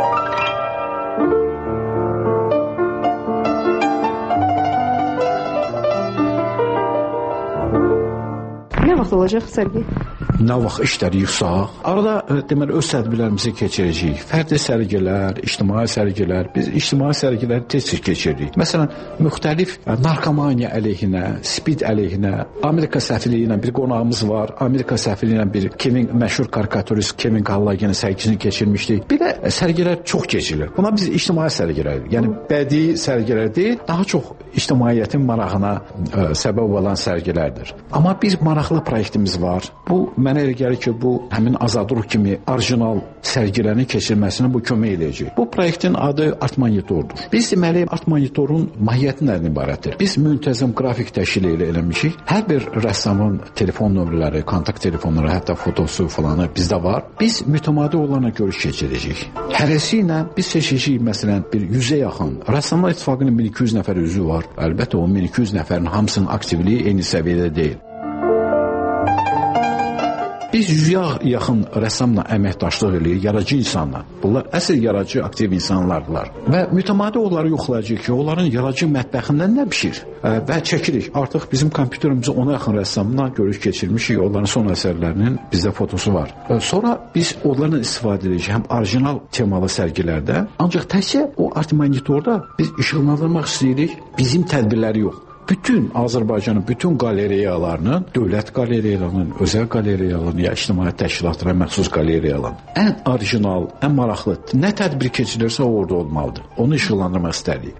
Nə vaxt olacaq sərgi? Nə vaxt işləri yığsaq, arada deməli öz tədbirlərimizi keçirəcəyik. Fərdi sərgilər, ictimai sərgilər, biz ictimai sərgiləri tez-tez keçiririk. Məsələn, müxtəlif narkomaniya əleyhinə, spid əleyhinə, Amerika səfirliyi ilə bir qonağımız var. Amerika səfirliyi ilə bir Kevin, məşhur karikaturist Kevin Kallagenin sərgisini keçirmişdik. Belə sərgilər çox keçirilir. Buna biz ictimai sərgilər, yəni bədii sərgilər deyil, daha çox ictimaiyyətin marağına ə, səbəb olan sərgilərdir. Amma bir maraqlı proyektimiz var. Bu mənə elə gəlir ki, bu həmin Azad Ruh kimi orijinal sərgilərin keçirilməsinə bu kömək edəcək. Bu proyektin adı Art Monitordur. Biz deməli Art Monitorun mahiyyətindən ibarətdir. Biz müntəzəm qrafik təşkil eləmişik. Hər bir rəssamın telefon nömrələri, kontakt telefonları, hətta fotosu falanı bizdə var. Biz mütəmadi olaraq görüş keçirəcəyik. Hərəsi ilə biz seçəcəyik məsələn bir yüzə yaxın. Rəssamlar İttifaqının min iki yüz nəfər üzvü var. Əlbəttə o min iki yüz nəfərin hamısının aktivliyi eyni səviyyədə deyil. Biz yüzə yaxın rəssamla əməkdaşlıq edirik, yaradıcı insanlar. Bunlar əsl yaradıcı, aktiv insanlardılar. Və mütəmadi onları yoxlayacağıq ki, onların yaradıcı mətbəxindən nə pişir? Və çəkirik. Artıq bizim kompüterimizə ona yaxın rəssamla görüş keçirmişik. Onların son əsərlərinin bizdə fotosu var. Sonra biz onlarla istifadə edirik həm orijinal temalı sərgilərdə, ancaq təkcə o art monitorda biz işıqlandırmaq istəyirik, bizim tədbirləri yox. Bütün Azərbaycanın bütün qaleriyalarının, dövlət qaleriyalarının, özəl qaleriyalarının, ya ictimai təşkilatlara məxsus qaleriyaların ən orijinal, ən maraqlı nə tədbir keçirilirsə orada olmalıdır. Onu işıqlandırmaq istəyirik.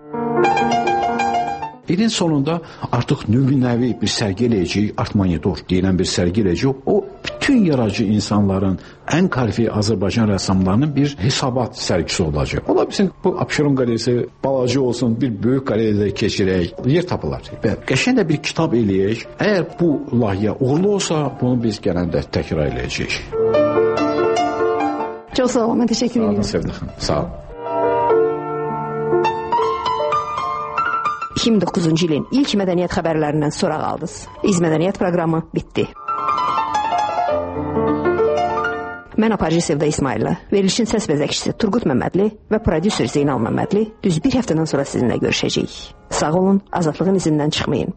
İlin sonunda artıq nümunəvi bir sərgi eləyəcəyik, art monitor deyilən bir sərgi eləyəcəyik. O bütün yaradıcı insanların, ən kalifiyə Azərbaycan rəssamlarının bir hesabat sərgisi olacaq. Ola bilsin bu Abşeron qalerisi balaca olsun, bir böyük qaleriyada keçirək, yer tapılar. Və qəşəng də bir kitab eləyək. Əgər bu layihə uğurlu olsa, bunu biz gələndə təkrar eləyəcəyik. Çox sağ olun, mən təşəkkür edirəm. Sağ olun, Sevda xanım. Sağ olun. iki min doqquzuncu ilin ilk mədəniyyət xəbərlərindən soraq aldınız. İz Mədəniyyət proqramı bitdi. Mən aparıcı Sevda İsmaillə, verilişin səs bəzəkçisi Turqut Məmmədli və prodüser Zeynal Məmmədli düz bir həftədən sonra sizinlə görüşəcəyik. Sağ olun, azadlığın izindən çıxmayın.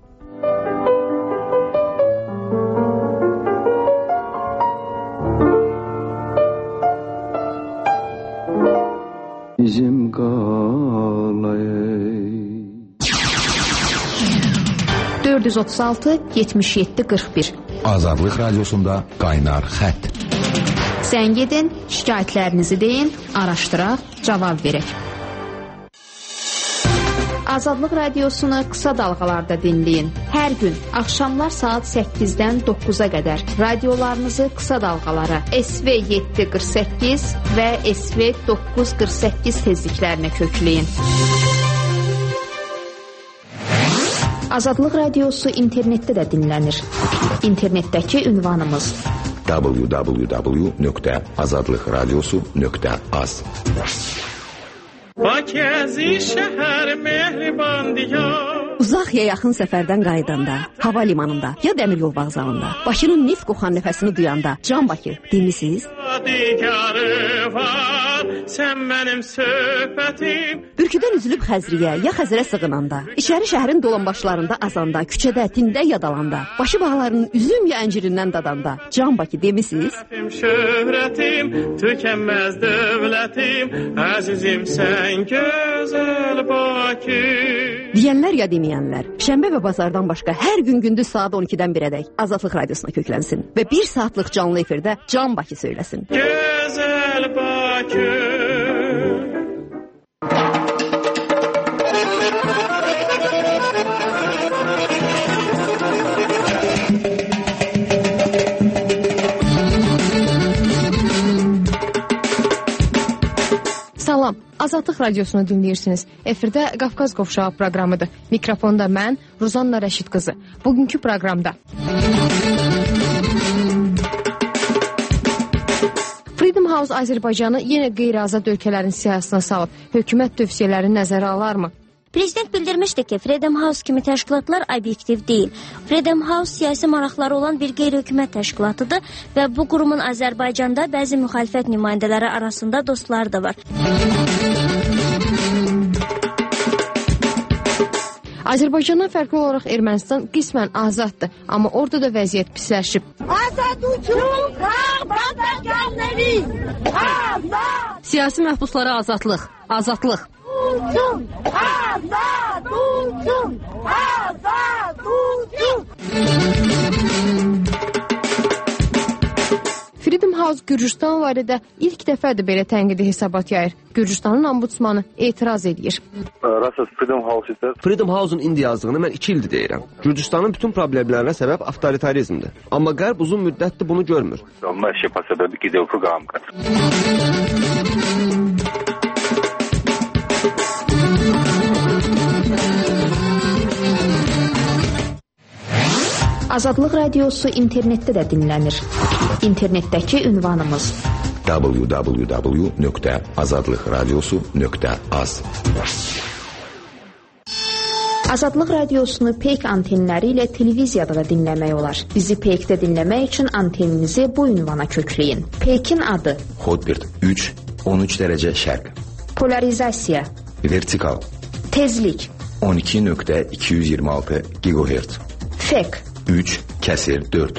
Bizim qalayı dörd yüz otuz altı yetmiş yeddi qırx bir Azadlıq Radiosunda Qaynar Xətt. Zəng edin, şikayətlərinizi deyin, araşdıraq, cavab verək. Azadlıq Radiosunu qısa dalğalarda dinləyin. Hər gün axşamlar saat səkkizdən doqquza qədər radiolarınızı qısa dalğalara S V yeddi qırx səkkiz və S V doqquz qırx səkkiz tezliklərinə kökləyin. Azadlıq Radiosu internetdə də dinlənir. İnternetdəki ünvanımız w w w nöqtə azadlıqradiosu nöqtə az. Bakəzi şəhər mehriban diyar. Uzaq ya yaxın səfərdən qayıdanda, hava limanında ya dəmir yol vağzalında, Bakının neft qoxan nəfəsini duyanda, Can Bakı dinlisiz? Sən mənim söhbətim. Bürküdən üzülüb Xəzriyə ya Xəzərə sığınanda, içəri şəhərin dolanbaşlarında azanda, küçədə, tində yadalanda, başı bağlarının üzüm ya əncirindən dadanda, Can Bakı demisiz? Şöhrətim, tükənməz dövlətim, əzizim sən gözəl Bakı. Deyənlər ya deməyənlər, şənbə və bazardan başqa hər gün gündüz saat on ikidən birədək Azadlıq Radiosuna köklənsin və bir saatlıq canlı efirdə Can Bakı söyləsin. Gözəl Bakı. Salam, Azadlıq Radiosunu dinləyirsiniz. Efirdə Qafqaz Qovşağı proqramıdır. Mikrofonda mən, Ruzanna Rəşid qızı. Bugünkü proqramda Freedom House Azərbaycanı yenə qeyri-azad ölkələrin siyahısına salıb. Hökumət tövsiyələri nəzərə alarmı? Prezident bildirmişdi ki, Freedom House kimi təşkilatlar obyektiv deyil. Freedom House siyasi maraqları olan bir qeyri-hökumət təşkilatıdır və bu qurumun Azərbaycanda bəzi müxalifət nümayəndələri arasında dostları da var. Azərbaycandan fərqli olaraq Ermənistan qismən azaddır, amma orada da vəziyyət pisləşib. Azad uçurum, qağbanda gəlləri, azad! Siyasi məhbuslara azadlıq, azadlıq. Uçum, azad uçum, azad uçum. Freedom House Gürcüstan barədə ilk dəfədir belə tənqidi hesabat yayır. Gürcüstanın ombudsmanı etiraz edir. Freedom House-un indi yazdığını mən iki ildir deyirəm. Gürcüstanın bütün problemlərinə səbəb avtoritarizmdir. Amma Qərb uzun müddətdir bunu görmür. Azadlıq Radiosu internetdə də dinlənir. İnternetdəki ünvanımız w w w nöqtə azadlıqradiosu nöqtə az. Azadlıq radiosunu Peyk antenləri ilə televiziyada da dinləmək olar. Bizi Peykdə dinləmək üçün anteninizi bu ünvana kökləyin. Peykin adı: Hotbird üç on üç dərəcə şərq. Polarizasiya: Vertikal. Tezlik: on iki nöqtə iki yüz iyirmi altı gigahertz. Fek: üç kəsir dörd.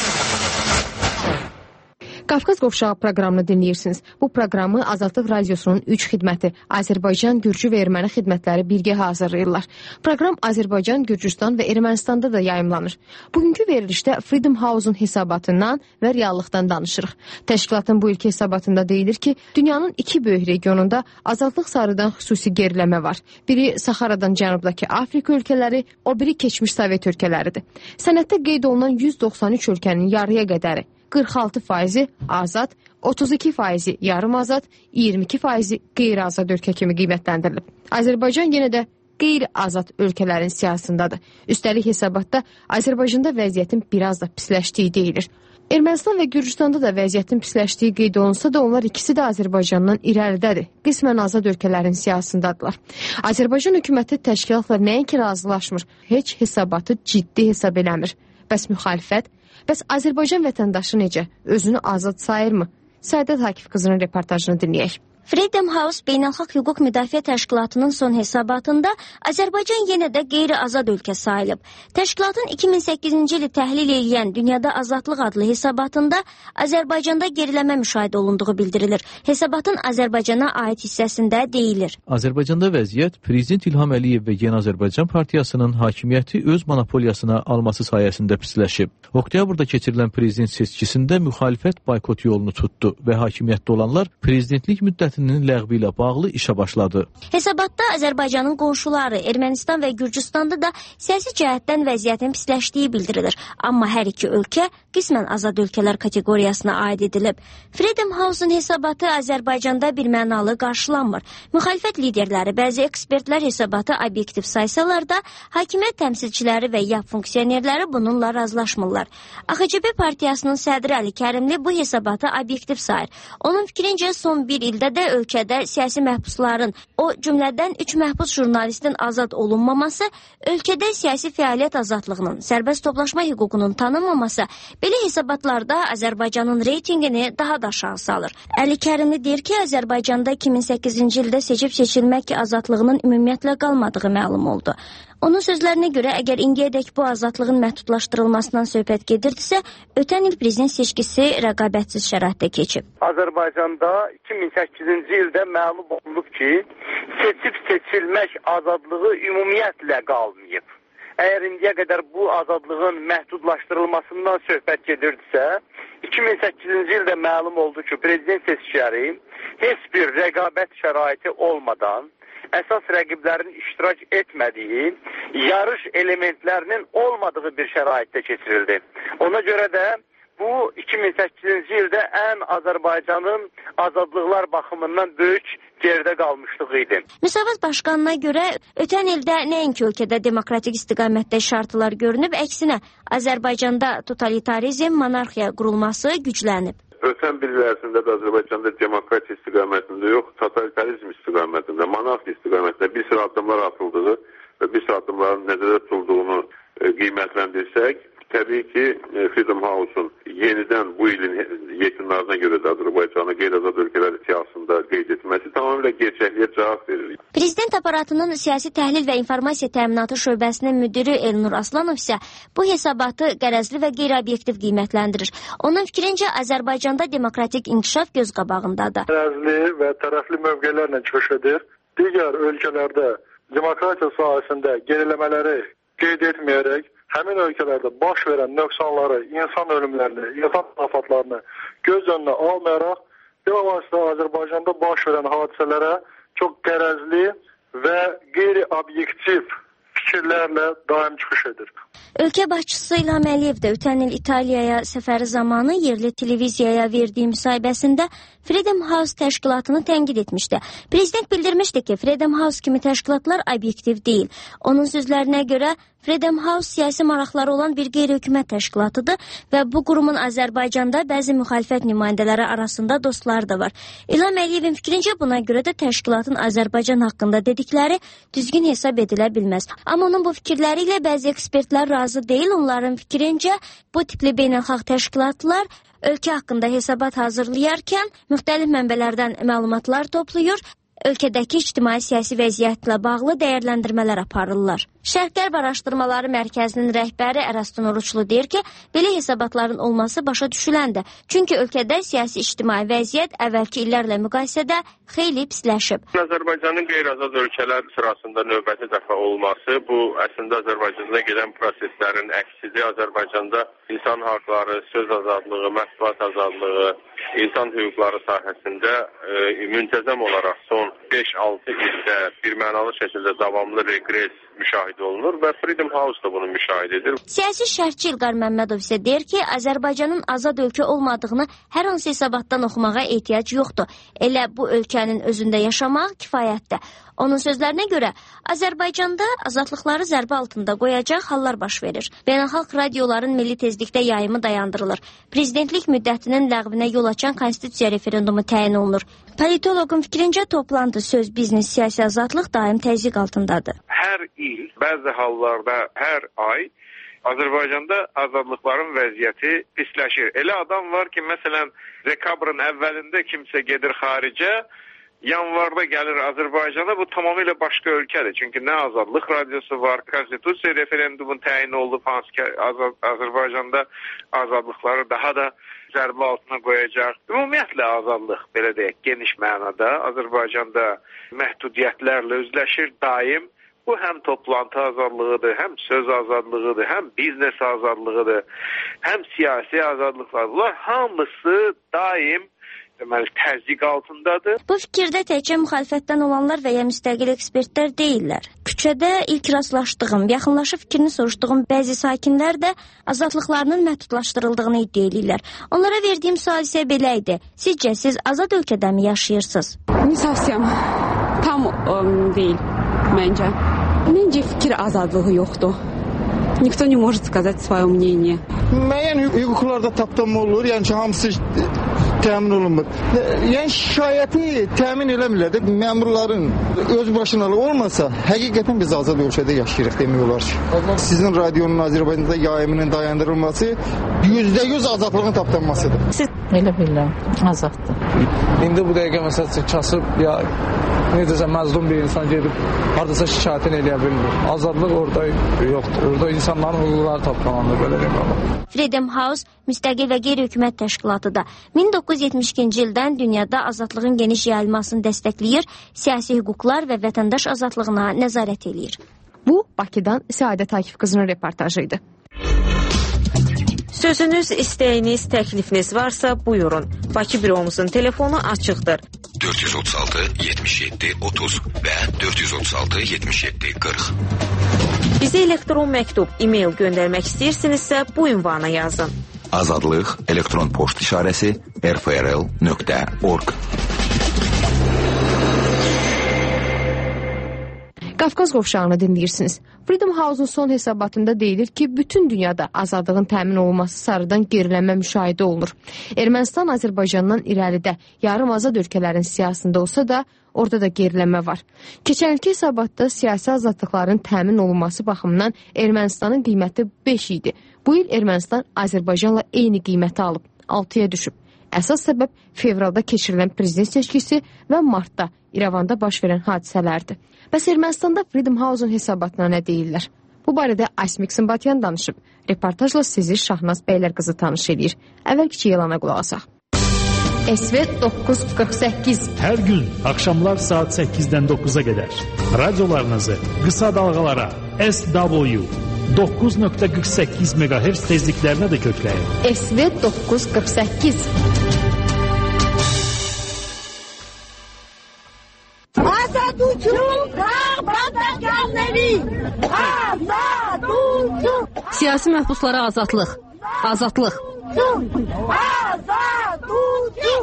Qafqaz Qovşağı proqramını dinləyirsiniz. Bu proqramı Azadlıq Radiosunun üç xidməti, Azərbaycan, Gürcü və Erməni xidmətləri birgə hazırlayırlar. Proqram Azərbaycan, Gürcüstan və Ermənistanda da yayımlanır. Bugünkü verilişdə Freedom House-un hesabatından və reallıqdan danışırıq. Təşkilatın bu ilki hesabatında deyilir ki, dünyanın iki böyük regionunda azadlıq sarıdan xüsusi geriləmə var. Biri Saxaradan cənubdakı Afrika ölkələri, o biri keçmiş Sovet ölkələridir. Sənəddə qeyd olunan yüz doxsan üç ölkənin yarıya qədəri, qırx altı faizi azad, otuz iki faizi yarım azad, iyirmi iki faizi qeyri-azad ölkə kimi qiymətləndirilib. Azərbaycan yenə də qeyri-azad ölkələrin siyasındadır. Üstəlik hesabatda Azərbaycanda vəziyyətin biraz da pisləşdiyi deyilir. Ermənistan və Gürcüstanda da vəziyyətin pisləşdiyi qeyd olunsa da onlar ikisi də Azərbaycandan irəlidədir. Qismən azad ölkələrin siyasındadılar. Azərbaycan hökuməti təşkilatla nəinki razılaşmır, heç hesabatı ciddi hesab eləmir. Bəs müxalifət? Bəs Azərbaycan vətəndaşı necə? Özünü azad sayırmı? Səadət Akif qızının reportajını dinləyək. Freedom House Beynəlxalq Hüquq Müdafiə Təşkilatının son hesabatında Azərbaycan yenə də qeyri-azad ölkə sayılıb. Təşkilatın iki min səkkizinci ili təhlil edən Dünyada Azadlıq adlı hesabatında Azərbaycanda geriləmə müşahidə olunduğu bildirilir. Hesabatın Azərbaycana aid hissəsində deyilir. Azərbaycanda vəziyyət Prezident İlham Əliyev və Yeni Azərbaycan Partiyasının hakimiyyəti öz monopoliyasına alması sayəsində pisləşib. Oktyabrda keçirilən prezident seçkisində müxalifət boykot yolunu tutdu və hakimiyyətdə olanlar prezidentlik müddətinin ləğvi ilə bağlı işə başladı. Hesabatda Azərbaycanın qonşuları Ermənistan və Gürcüstanda da siyasi cəhətdən vəziyyətin pisləşdiyi bildirilir. Amma hər iki ölkə qismən azad ölkələr kateqoriyasına aid edilib. Freedom House-un hesabatı Azərbaycanda bir mənalı qarşılanmır. Müxalifət liderləri, bəzi ekspertlər hesabatı obyektiv saysalar da, hakimiyyət təmsilçiləri və ya funksionerləri bununla razılaşmırlar. A X C B partiyasının sədri Əli Kərimli bu hesabatı obyektiv sayır. Onun fikrincə son bir ildə də ölkədə siyasi məhbusların, o cümlədən üç məhbus jurnalistin azad olunmaması, ölkədə siyasi fəaliyyət azadlığının, sərbəst toplaşma hüququnun tanınmaması belə hesabatlarda Azərbaycanın reytingini daha da aşağı salır. Əli Kərimli deyir ki, Azərbaycanda iki min səkkizinci ildə seçib seçilmək azadlığının ümumiyyətlə qalmadığı məlum oldu. Onun sözlərinə görə, əgər indiyədək bu azadlığın məhdudlaşdırılmasından söhbət gedirdisə, ötən il prezident seçkisi rəqabətsiz şəraitdə keçib. Azərbaycanda iki min səkkizinci ildə məlum olunub ki, seçib seçilmək azadlığı ümumiyyətlə qalmayıb. Əgər indiyə qədər bu azadlığın məhdudlaşdırılmasından söhbət gedirdisə, iki min səkkizinci ildə məlum oldu ki, prezident seçkiləri heç bir rəqabət şəraiti olmadan, əsas rəqiblərin iştirak etmədiyi, yarış elementlərinin olmadığı bir şəraitdə keçirildi. Ona görə də bu iki min səkkizinci ildə ən Azərbaycanın azadlıqlar baxımından böyük geridə qalmışlığı idi. Müsavat Başqanına görə ötən ildə nəinki ölkədə demokratik istiqamətdə şartlar görünüb, əksinə Azərbaycanda totalitarizm, monarxiya qurulması güclənib. Ötən bir il ərzində də Azərbaycanda demokratiya istiqamətində yox, totalitarizm istiqamətində, monarxiya istiqamətində bir sıra addımlar atıldığı və bir sıra addımların nəzərdə tutulduğunu qiymətləndirsək, təbii ki, Freedom House-un yenidən bu ilin yekunlarına görə də Azərbaycanı qeyri-azad ölkələr siyasında qeyd etməsi tamamilə gerçəkliyə cavab verir. Prezident aparatının siyasi təhlil və informasiya təminatı şöbəsinin müdiri Elnur Aslanov isə bu hesabatı qərəzli və qeyri-obyektiv qiymətləndirir. Onun fikrincə Azərbaycanda demokratik inkişaf göz qabağındadır. Qərəzli və tərəfli mövqelərlə çıxış edir. Digər ölkələrdə demokratiya sahəsində geriləmələri qeyd etməyərək, həmin ölkələrdə baş verən nöqsanları, insan ölümlərini, insan təlafatlarını göz önünə almayaraq, bilavasitə Azərbaycanda baş verən hadisələrə çox qərəzli və qeyri-obyektiv fikirlərlə daim çıxış edir. Ölkə başçısı İlham Əliyev də ötən il İtaliyaya səfəri zamanı yerli televiziyaya verdiyi müsahibəsində Freedom House təşkilatını tənqid etmişdi. Prezident bildirmişdi ki, Freedom House kimi təşkilatlar obyektiv deyil. Onun sözlərinə görə Freedom House siyasi maraqları olan bir qeyri-hökumət təşkilatıdır və bu qurumun Azərbaycanda bəzi müxalifət nümayəndələri arasında dostları da var. İlham Əliyevin fikrincə buna görə də təşkilatın Azərbaycan haqqında dedikləri düzgün hesab edilə bilməz. Amma onun bu fikirləri ilə bəzi ekspertlər razı deyil. Onların fikrincə bu tipli beynəlxalq təşkilatlar ölkə haqqında hesabat hazırlayarkən müxtəlif mənbələrdən məlumatlar toplayır, ölkədəki ictimai-siyasi vəziyyətlə bağlı dəyərləndirmələr aparırlar. Şərq-Qərb Araşdırmaları Mərkəzinin rəhbəri Ərastan Oruçlu deyir ki, belə hesabatların olması başa düşüləndir. Çünki ölkədə siyasi-ictimai vəziyyət əvvəlki illərlə müqayisədə xeyli pisləşib. Azərbaycanın qeyri-azad ölkələr sırasında növbəti dəfə olması, bu əslində Azərbaycanda gedən proseslərin əksidir. Azərbaycanda insan haqları, söz azadlığı, mətbuat azadlığı, insan hüquqları sahəsində e, müntəzəm olaraq son beş altı ildə bir mənalı şəkildə davamlı reqres müşahidə olunur və Freedom House da bunu müşahidə edir. Siyasi şərhçi İlqar Məmmədov isə deyir ki, Azərbaycanın azad ölkə olmadığını hər hansı hesabatdan oxumağa ehtiyac yoxdur. Elə bu ölkənin özündə yaşamaq kifayətdir. Onun sözlərinə görə Azərbaycanda azadlıqları zərbə altında qoyacaq hallar baş verir. Beynəlxalq radioların milli tezlikdə yayımı dayandırılır. Prezidentlik müddətinin ləğvinə yol açan konstitusiya referendumu təyin olunur. Politoloqun fikrincə toplantı, söz, biznes, siyasi azadlıq daim təzyiq altındadır. Hər il, bəzi hallarda hər ay Azərbaycanda azadlıqların vəziyyəti pisləşir. Elə adam var ki, məsələn, dekabrın əvvəlində kimsə gedir xaricə, yanvarda gəlir Azərbaycana, bu tamamilə başqa ölkədir. Çünki nə azadlıq radiosu var, konstitusiya referendumun təyin olunub, hansı ki Azərbaycanda azadlıqları daha da zərbə altına qoyacaq. Ümumiyyətlə azadlıq, belə deyək, geniş mənada Azərbaycanda məhdudiyyətlərlə üzləşir daim. Bu həm toplantı azadlığıdır, həm söz azadlığıdır, həm biznes azadlığıdır, həm siyasi azadlıqlar. Bunlar hamısı daim deməli təzyiq altındadır. Bu fikirdə təkcə müxalifətdən olanlar və ya müstəqil ekspertlər deyillər. Küçədə ilk rastlaşdığım, yaxınlaşıb fikrini soruşduğum bəzi sakinlər də azadlıqlarının məhdudlaşdırıldığını iddia edirlər. Onlara verdiyim sual isə belə idi. Sizcə siz azad ölkədə mi yaşayırsınız? Не совсем. Tam um, deyil məncə. Məncə fikir azadlığı yoxdur. Никто не может сказать свое мнение. Müəyyən hüquqlarda tapdanma olur, yəni ki, hamısı təmin olunmur. Yəni şikayəti təmin eləmirlər də, məmurların öz başınalığı olmasa, həqiqətən biz azad ölkədə yaşayırıq demək olar ki. Sizin radionun Azərbaycanda yayımının dayandırılması yüzdə yüz azadlığın tapdanmasıdır. Elə bilirəm, azaddır. İndi bu dəqiqə məsələn kasıb ya necəsə məzlum bir insan gedib hardasa şikayətini eləyə bilmir. Azadlıq orada yoxdur. Orada insanların hüquqları tapdalanır, belə demək. Freedom House müstəqil və qeyri-hökumət təşkilatıdır. min doqquz yüz yetmiş ikinci ildən dünyada azadlığın geniş yayılmasını dəstəkləyir, siyasi hüquqlar və vətəndaş azadlığına nəzarət eləyir. Bu, Bakıdan Səadət Akif qızının reportajı idi. Sözünüz, istəyiniz, təklifiniz varsa buyurun. Bakı büromuzun telefonu açıqdır. dörd yüz otuz altı yetmiş yeddi otuz və dörd yüz otuz altı yetmiş yeddi qırx. Bizə elektron məktub, e-mail göndərmək istəyirsinizsə bu ünvana yazın. Azadlıq elektron poçt işarəsi r f r l nöqtə org. Qafqaz qovşağını dinləyirsiniz. Freedom House-un son hesabatında deyilir ki, bütün dünyada azadlığın təmin olunması sarıdan gerilənmə müşahidə olunur. Ermənistan Azərbaycandan irəlidə yarım azad ölkələrin siyasında olsa da, orada da gerilənmə var. Keçən ilki hesabatda siyasi azadlıqların təmin olunması baxımından Ermənistanın qiyməti beş idi. Bu il Ermənistan Azərbaycanla eyni qiyməti alıb, altıya düşüb. Əsas səbəb fevralda keçirilən prezident seçkisi və martda İrəvanda baş verən hadisələrdir. Bəs Ermənistanda Freedom House-un hesabatına nə deyirlər? Bu barədə Asmik Simbatyan danışıb. Reportajla sizi Şahnaz Bəylər qızı tanış edir. Əvvəl kiçik yalana qulaq asaq. S V doqquz qırx səkkiz. Hər gün axşamlar saat səkkizdən doqquza qədər radiolarınızı qısa dalğalara S W doqquz nöqtə qırx səkkiz meqahertz tezliklərinə də kökləyin. S V doqquz qırx səkkiz. Azad uçurum Qarabağda gəlləri. Azad uçurum. Siyasi məhbuslara azadlıq. Azadlıq. Azad uçurum.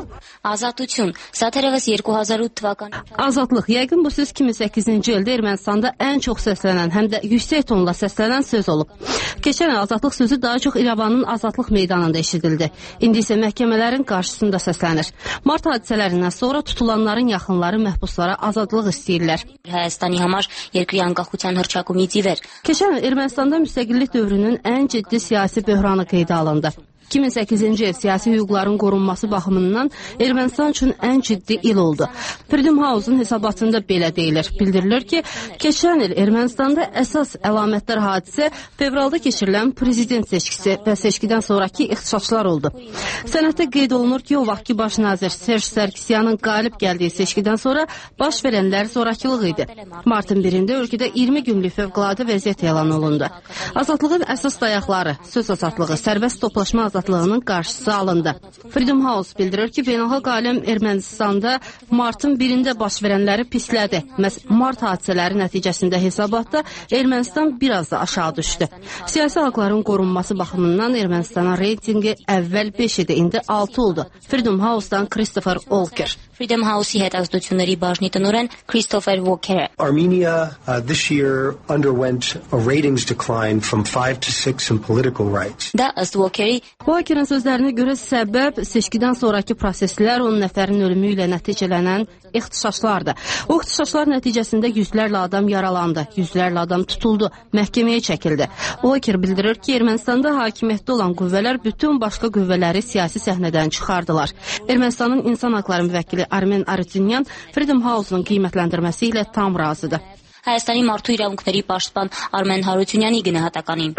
Azatություն. Սա թերևս երկու հազար ութ թվականի. Azadlıq. Yəqin bu söz iki min səkkizinci ildə Ermənistanda ən çox səslənən, həm də yüksək tonla səslənən söz olub. Keçən il azadlıq sözü daha çox İrəvanın azadlıq meydanında eşidildi. İndi isə məhkəmələrin qarşısında səslənir. Mart hadisələrindən sonra tutulanların yaxınları məhbuslara azadlıq istəyirlər. Հայաստանի համար երկրի անկախության հռչակումից ի վեր. Keçən il Ermənistanda müstəqillik dövrünün ən ciddi siyasi böhranı qeydə alındı. iki min səkkizinci il siyasi hüquqların qorunması baxımından Ermənistan üçün ən ciddi il oldu. Freedom House-un hesabatında belə deyilir. Bildirilir ki, keçən il Ermənistanda əsas əlamətdar hadisə fevralda keçirilən prezident seçkisi və seçkidən sonraki ixtişaşlar oldu. Sənəddə qeyd olunur ki, o vaxtki baş nazir Serj Sarkisyanın qalib gəldiyi seçkidən sonra baş verənlər zorakılıq idi. Martın birində ölkədə iyirmi günlük fövqəladə vəziyyət elan olundu. Azadlığın əsas dayaqları, söz azadlığı, sərbəst toplaşma azadlığı qarşısı alındı. Freedom House bildirir ki, beynəlxalq aləm Ermənistanda martın birində baş verənləri pislədi. Məhz mart hadisələri nəticəsində hesabatda Ermənistan biraz da aşağı düşdü. Siyasi haqların qorunması baxımından Ermənistanın reytingi əvvəl beş idi, indi altı oldu. Freedom House-dan Christopher Walker. Freedom House-ի հետազոտությունների բաժնի տնօրեն Christopher Walker-ը. Armenia uh, this year underwent a ratings decline from five to six in political rights. Դա ըստ Walker-ի Walker-ın sözlərinə görə səbəb seçkidən sonraki proseslər on nəfərin ölümü ilə nəticələnən ixtişaşlardır. O ixtişaşlar nəticəsində yüzlərlə adam yaralandı, yüzlərlə adam tutuldu, məhkəməyə çəkildi. Walker bildirir ki, Ermənistanda hakimiyyətdə olan qüvvələr bütün başqa qüvvələri siyasi səhnədən çıxardılar. Ermənistanın insan haqları müvəkkili Armen Arutyunyan Freedom House-un qiymətləndirməsi ilə tam razıdır. Հայաստանի մարդու իրավունքների պաշտպան Արմեն Հարությունյանի գնահատականին.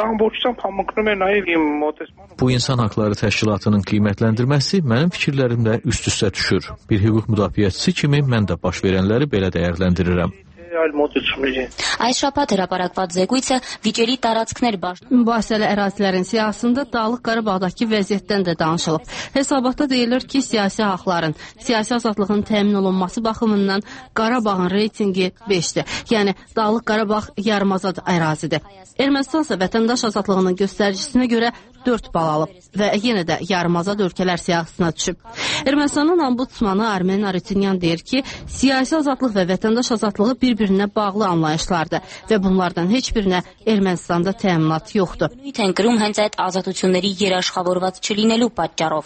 Bu insan haqları təşkilatının qiymətləndirməsi mənim fikirlərimlə üst-üstə düşür. Bir hüquq müdafiəçisi kimi mən də baş verənləri belə dəyərləndirirəm. Այս շաբաթ հրապարակված զեկույցը վիճելի տարածքներ բաժ. Mübahisəli ərazilərin siyasında Dağlıq Qarabağdakı vəziyyətdən də danışılıb. Hesabatda deyilir ki, siyasi haqların, siyasi azadlığın təmin olunması baxımından Qarabağın reytingi beşdir. Yəni Dağlıq Qarabağ yarımazad ərazidir. Ermənistan isə vətəndaş azadlığının göstəricisine görə dörd bal alıb və yenə də yarımazad ölkələr siyahısına düşüb. Ermənistanın ombudsmanı Armen Arutyunyan deyir ki, siyasi azadlıq və vətəndaş azadlığı bir-birinə bağlı anlayışlardır və bunlardan heç birinə Ermənistanda təminat yoxdur. Են կրում հենց այդ ազատությունների երաշխավորված չլինելու պատճառով.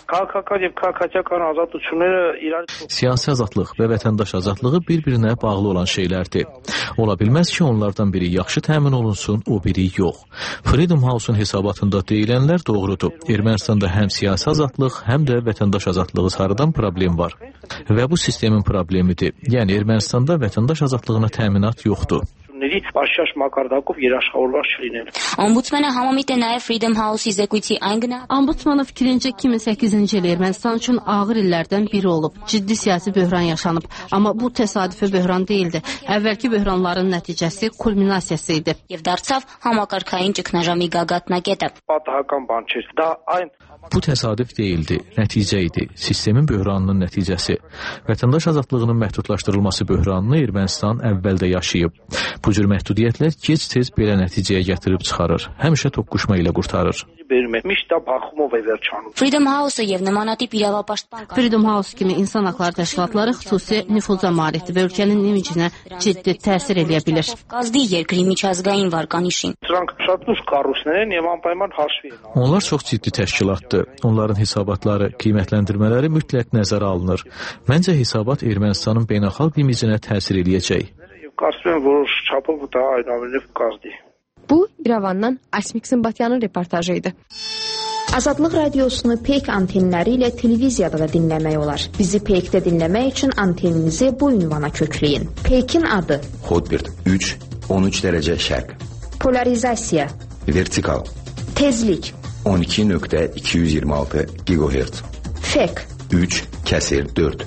Siyasi azadlıq və vətəndaş azadlığı bir-birinə bağlı olan şeylərdir. Ola bilməz ki, onlardan biri yaxşı təmin olunsun, o biri yox. Freedom House-un hesabatında deyilənlər doğrudur. Ermənistanda həm siyasi azadlıq, həm də vətəndaş azadlığı sarıdan problem var. Və bu sistemin problemidir. Yəni Ermənistanda vətəndaş azadlığına təminat yoxdur. Ombudsmana համամիտ է նաև Freedom House-ի զեկույցի այն գնահատականը. Ombudsmanın fikrincə iki min səkkizinci il Ermənistan üçün ağır illərdən biri olub. Ciddi siyasi böhran yaşanıb. Amma bu təsadüfi böhran değildi. Əvvəlki böhranların nəticəsi kulminasiyası idi. Եվ դարձավ համակարգային ճգնաժամի գագաթնակետը. Bu təsadüf değildi, nəticə idi. Sistemin böhranının nəticəsi. Vətəndaş azadlığının məhdudlaşdırılması böhranını Ermənistan əvvəldə yaşayıb. Bu cür məhdudiyyətlər gec-tez belə nəticəyə gətirib çıxarır. Həmişə toqquşma ilə qurtarır. Freedom House-ը եւ նմանատիպ իրավապաշտպան Freedom House kimi insan haqları təşkilatları xüsusi nüfuza malikdir və ölkənin imicinə ciddi təsir edə bilər. Qazdi երկրի միջազգային վարկանիշին. Onlar çox ciddi təşkilatdır. Onların hesabatları, qiymətləndirmələri mütləq nəzərə alınır. Məncə hesabat Ermənistanın beynəlxalq imicinə təsir eləyəcək. Bu İrəvandan Asmik Zımbatyanın reportajı idi. Azadlıq radiosunu Peyk antenləri ilə televiziyada da dinləmək olar. Bizi Peykdə dinləmək üçün anteninizi bu ünvana kökləyin. Peykin adı Hotbird üç on üç dərəcə şərq. Polarizasiya Vertikal Tezlik on iki nöqtə iki yüz iyirmi altı gigahertz. Fek üç kəsir dörd.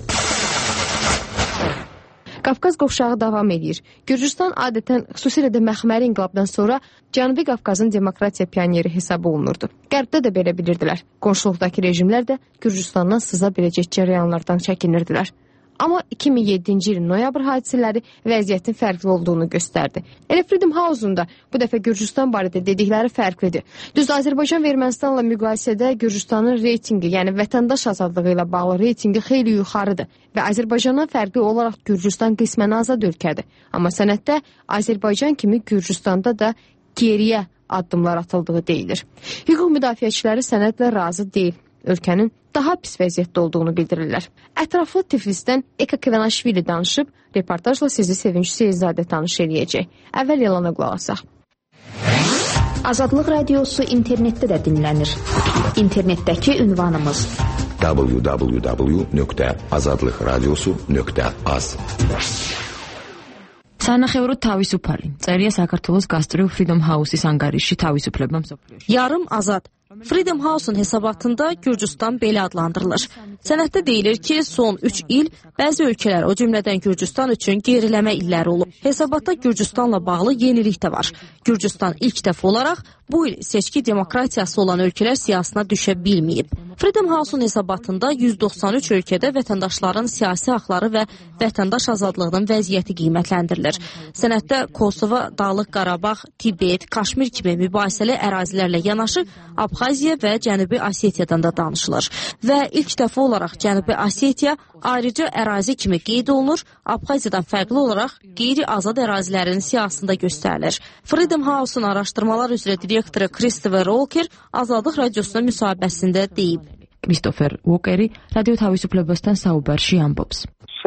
Qafqaz qovşağı davam edir. Gürcüstan adətən xüsusilə də məxməri inqilabdan sonra Cənubi Qafqazın demokratiya pioneri hesab olunurdu. Qərbdə də belə bilirdilər. Qonşuluqdakı rejimlər də Gürcüstandan sıza biləcək cərəyanlardan çəkinirdilər. Amma iki min yeddinci ilin noyabr hadisələri vəziyyətin fərqli olduğunu göstərdi. Elə Freedom House-un da bu dəfə Gürcüstan barədə dedikləri fərqlidir. Düz Azərbaycan və Ermənistanla müqayisədə Gürcüstanın reytingi, yəni vətəndaş azadlığı ilə bağlı reytingi xeyli yuxarıdır və Azərbaycandan fərqli olaraq Gürcüstan qismən azad ölkədir. Amma sənəddə Azərbaycan kimi Gürcüstanda da geriyə addımlar atıldığı deyilir. Hüquq müdafiəçiləri sənədlə razı deyil. Ölkənin daha pis vəziyyətdə olduğunu bildirirlər. Ətraflı Tiflisdən Eka Kvenashvili danışıb, reportajla sizi Sevinç Seyidzadə tanış eləyəcək. Əvvəl yalana qulaq asaq. Azadlıq radiosu internetdə də dinlənir. İnternetdəki ünvanımız w w w nöqtə azadlıqradiosu nöqtə az. სანახევრო თავისუფალი. წერია საქართველოს გასტროლ Freedom House-ის ანგარიში თავისუფლება მსოფლიოში. Yarım azad. Freedom House-un hesabatında Gürcüstan belə adlandırılır. Sənəddə deyilir ki, son üç il bəzi ölkələr, o cümlədən Gürcüstan üçün geriləmə illəri olub. Hesabatda Gürcüstanla bağlı yenilik də var. Gürcüstan ilk dəfə olaraq bu il seçki demokratiyası olan ölkələr siyasına düşə bilməyib. Freedom House-un hesabatında yüz doxsan üç ölkədə vətəndaşların siyasi haqları və vətəndaş azadlığının vəziyyəti qiymətləndirilir. Sənəddə Kosova, Dağlıq Qarabağ, Tibet, Kaşmir kimi mübahisəli ərazilərlə yanaşı Abxaziya və Cənubi Osetiyadan da danışılır. Və ilk dəfə olaraq Cənubi Osetiya ayrıca ərazi kimi qeyd olunur, Abxaziyadan fərqli olaraq qeyri-azad ərazilərin siyasında göstərilir. Freedom House-un araşdırmalar üzrə direktoru Christopher Walker Azadlıq radiosuna müsahibəsində deyib. Christopher Walker radio თავისუფლებასთან საუბარში ამბობს.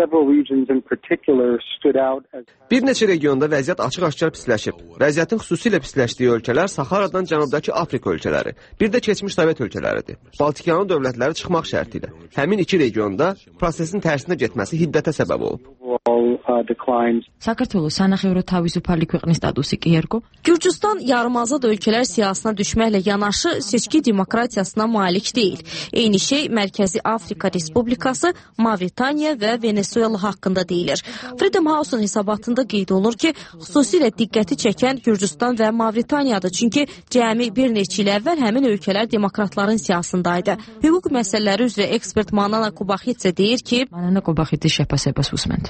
Bir neçə regionda vəziyyət açıq-aşkar pisləşib. Vəziyyətin xüsusilə pisləşdiyi ölkələr Saxaradan cənubdakı Afrika ölkələri, bir də keçmiş Sovet ölkələridir. Baltikanın dövlətləri çıxmaq şərti ilə. Həmin iki regionda prosesin tərsinə getməsi hiddətə səbəb olub. საქართველოს სანახევრო თავისუფალი ქვეყნის სტატუსი კი ერგო. Gürcüstan yarımazad ölkələr siyasına düşməklə yanaşı seçki demokratiyasına malik deyil. Eyni şey Mərkəzi Afrika Respublikası, Mavritaniya və Venezuela haqqında deyilir. Freedom House-un hesabatında qeyd olunur ki, xüsusilə diqqəti çəkən Gürcüstan və Mavritaniyadır. Çünki cəmi bir neçə il əvvəl həmin ölkələr demokratların siyasındaydı. Hüquq məsələləri üzrə ekspert Manana Qubaxidze deyir ki, Manana Qubaxidze şəfasəbəs usmənd.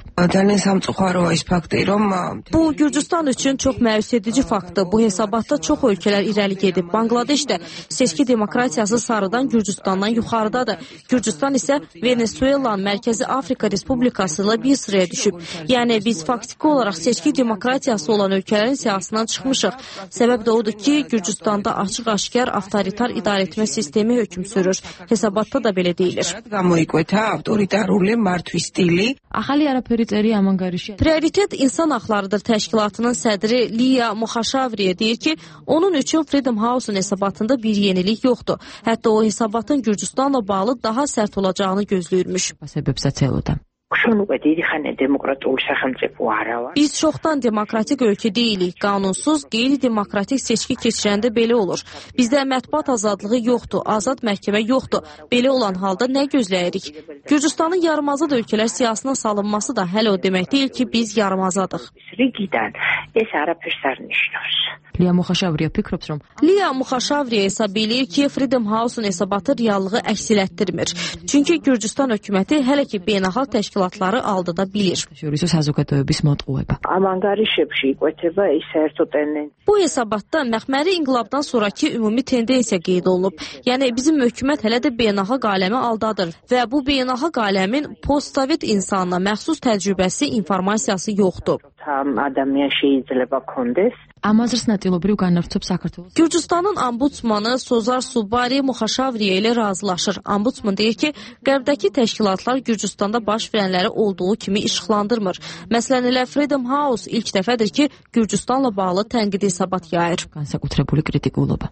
Bu, Gürcüstan üçün çox məyus edici faktdır. Bu hesabatda çox ölkələr irəli gedib. Bangladeş də seçki demokratiyası sarıdan Gürcüstandan yuxarıdadır. Gürcüstan isə Venezuelanın Mərkəzi Afrika Respublikası ilə bir sıraya düşüb. Yəni, biz faktiki olaraq seçki demokratiyası olan ölkələrin siyasından çıxmışıq. Səbəb də odur ki, Gürcüstanda açıq-aşkar avtoritar idarəetmə sistemi hökm sürür. Hesabatda da belə deyilir. ახალი არაფერი წერია ამ ანგარიში. Prioritet İnsan Haqlarıdır təşkilatının sədri Liya Muxaşavriyə deyir ki, onun üçün Freedom House-un hesabatında bir yenilik yoxdur. Hətta o hesabatın Gürcüstanla bağlı daha sərt olacağını gözləyirmiş. Biz çoxdan demokratik ölkə deyilik. Qanunsuz, qeyri-demokratik seçki keçirəndə belə olur. Bizdə mətbuat azadlığı yoxdur, azad məhkəmə yoxdur. Belə olan halda nə gözləyirik? Gürcüstanın yarımazad ölkələr siyasına salınması da hələ o demək deyil ki, biz yarımazadıq. Liya Muxaşavriya fikrობს, რომ Liya Muxaşavriya hesab eləyir ki, Freedom House-un hesabatı reallığı əks elətdirmir. Çünki Gürcüstan hökuməti hələ ki beynəlxalq təşkilatları aldıda bilir. Bu hesabatda məxməri inqilabdan sonraki ümumi tendensiya qeyd olunub. Yəni bizim hökumət hələ də beynəlxalq aləmi aldadır və bu beynəlxalq aləmin post-sovet insanına məxsus təcrübəsi, informasiyası yoxdur. Amazırs ნაწილობრივ განავრცობს საქართველოს. Gürcüstanın ombudsmanı Sozar Subari Muxaşavriya ilə razılaşır. Ombudsman deyir ki, qərbdəki təşkilatlar Gürcüstanda baş verənləri olduğu kimi işıqlandırmır. Məsələn elə Freedom House ilk dəfədir ki, Gürcüstanla bağlı tənqidi hesabat yayır. განსაკუთრებული კრიტიკულობა.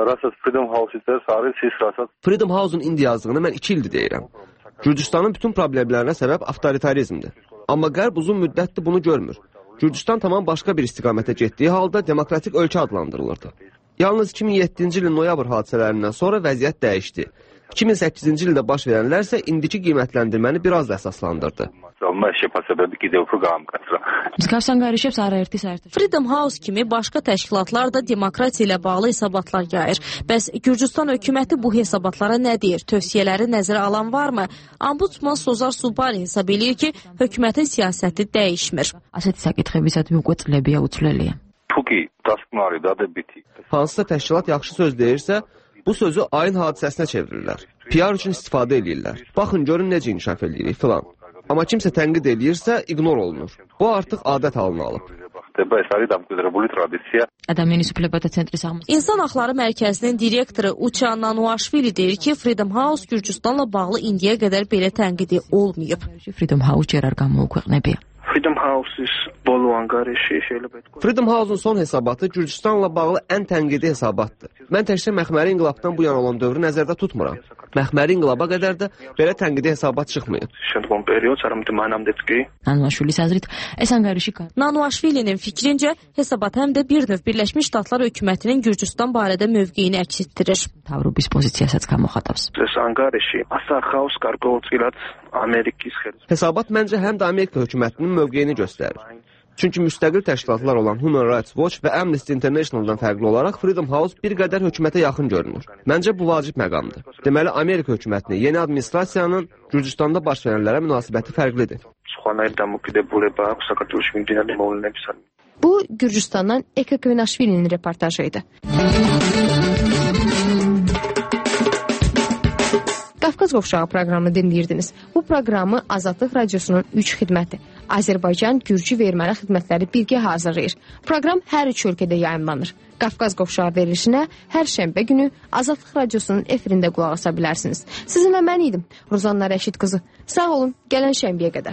Freedom House-un indi yazdığını mən iki ildir deyirəm. Gürcüstanın bütün problemlərinə səbəb avtoritarizmdir. Amma qərb uzun müddətdir bunu görmür. Gürcüstan tamam başqa bir istiqamətə getdiyi halda demokratik ölkə adlandırılırdı. Yalnız iki min yeddinci ilin noyabr hadisələrindən sonra vəziyyət dəyişdi. iki min səkkizinci ildə baş verənlər isə indiki qiymətləndirməni biraz da əsaslandırdı. Freedom House kimi başqa təşkilatlar da demokratiya ilə bağlı hesabatlar yayır. Bəs Gürcüstan hökuməti bu hesabatlara nə deyir? Tövsiyələri nəzərə alan varmı? Ombudsman Sozar Subari hesab eləyir ki, hökumətin siyasəti dəyişmir. Hansısa təşkilat yaxşı söz deyirsə, bu sözü ayın hadisəsinə çevirirlər. P R üçün istifadə edirlər. Baxın, görün necə inkişaf edirik filan. Amma kimsə tənqid edirsə, ignor olunur. Bu artıq adət halını alıb. İnsan Haqları Mərkəzinin direktoru Uça Nanuaşvili deyir ki, Freedom House Gürcüstanla bağlı indiyə qədər belə tənqidi olmayıb. Freedom House-un son hesabatı Gürcüstanla bağlı ən tənqidi hesabatdır. Mən təkcə məxməri inqilabdan bu yana olan dövrü nəzərdə tutmuram. Məxməri inqilaba qədər də belə tənqidi hesabat çıxmayıb. Nanuaşvilinin fikrincə, hesabat həm də bir növ Birləşmiş Ştatlar hökumətinin Gürcüstan barədə mövqeyini əks etdirir. Hesabat məncə həm də Amerika hökumətinin mövqeyini göstərir. Çünki müstəqil təşkilatlar olan Human Rights Watch və Amnesty International-dan fərqli olaraq Freedom House bir qədər hökumətə yaxın görünür. Məncə bu vacib məqamdır. Deməli, Amerika hökumətinin, yeni administrasiyanın Gürcüstanda baş verənlərə münasibəti fərqlidir. Bu, Gürcüstandan Eka Köynaşvilinin reportajı idi. Qafqaz Qovşağı proqramını dinləyirdiniz. Bu proqramı Azadlıq Radiosunun üç xidməti, Azərbaycan, Gürcü və Erməni xidmətləri birgə hazırlayır. Proqram hər üç ölkədə yayımlanır. Qafqaz Qovşağı verilişinə hər şənbə günü Azadlıq Radiosunun efirində qulaq asa bilərsiniz. Sizinlə mən idim, Ruzanna Rəşid qızı. Sağ olun, gələn şənbəyə qədər.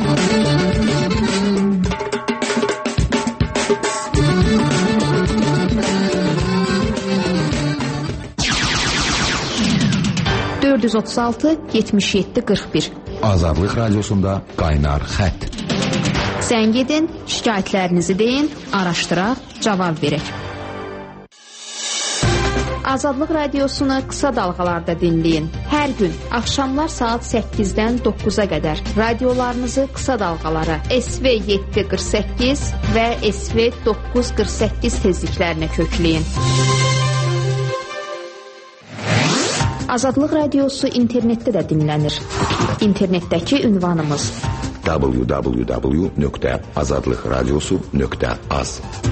dörd yüz otuz altı yetmiş yeddi qırx bir Azadlıq Radiosunda qaynar xətt. Zəng edin, şikayətlərinizi deyin, araşdıraq, cavab verək. Azadlıq Radiosunu qısa dalğalarda dinləyin. Hər gün axşamlar saat səkkizdən doqquza qədər radiolarınızı qısa dalğalara S V yeddi qırx səkkiz və S V doqquz qırx səkkiz tezliklərinə kökləyin. Azadlıq Radiosu internetdə də dinlənir. İnternetdəki ünvanımız w w w nöqtə azadlıq radiosu nöqtə az.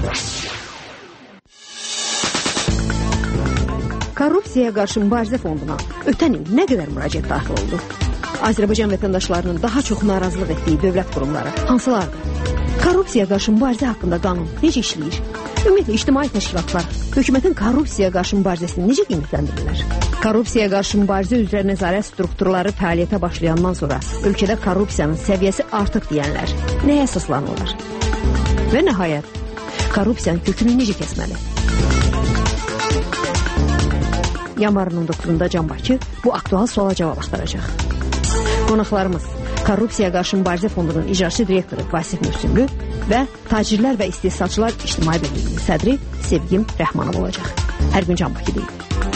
Korrupsiyaya qarşı mübarizə fonduna ötən il nə qədər müraciət daxil oldu? Azərbaycan vətəndaşlarının daha çox narazılıq etdiyi dövlət qurumları hansılardır? Korrupsiyaya qarşı mübarizə haqqında qanun necə işləyir? Ümumiyyətlə, ictimai təşkilatlar hökumətin korrupsiyaya qarşı mübarizəsini necə qiymətləndirirlər? Korrupsiyaya qarşı mübarizə üzrə nəzarət strukturları fəaliyyətə başlayandan sonra ölkədə korrupsiyanın səviyyəsi artıq deyənlər nəyə əsaslanırlar? Və nəhayət, korrupsiyanın kökünü necə kəsməli? Yanvarın on doqquzunda Can Bakı bu aktual suala cavab axtaracaq. Qonaqlarımız Korrupsiyaya qarşı mübarizə fondunun icraçı direktoru Vasif Mürsümlü və Tacirlər və İstehsalçılar İctimai Birliyinin sədri Sevgim Rəhmanov olacaq. Hər gün Can Bakı deyil.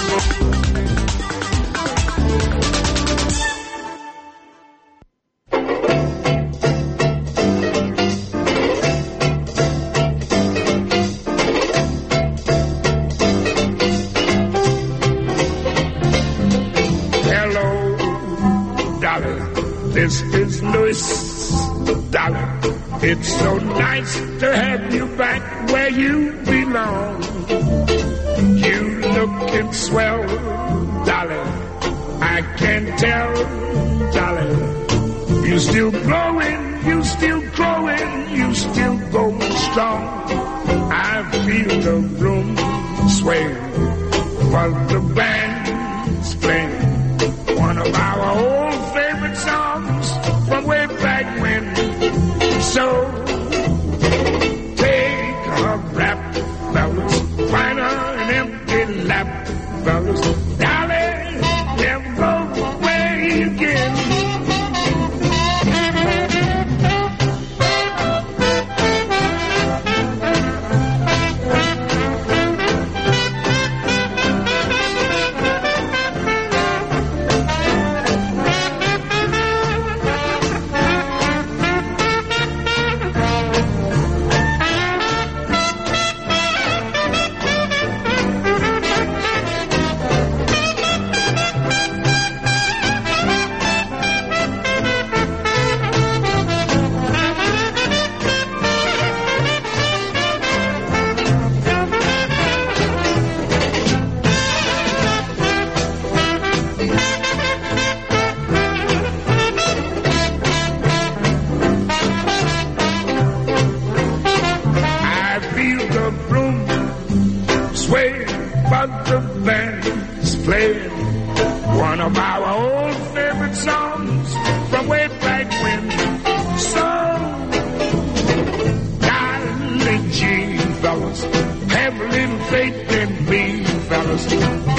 This is Louis, darling. It's so nice to have you back where you belong. You looking swell, darling. I can tell, darling. You still growing, you still growing, you still going strong. I feel the room sway while the band's playing one of our old favorite songs from way back when. So take a rap, fellas, find an empty lap, fellas, darling, never go away again. one of our old favorite songs from way back when. So, darling Jean, fellas, have a little faith in me, fellas.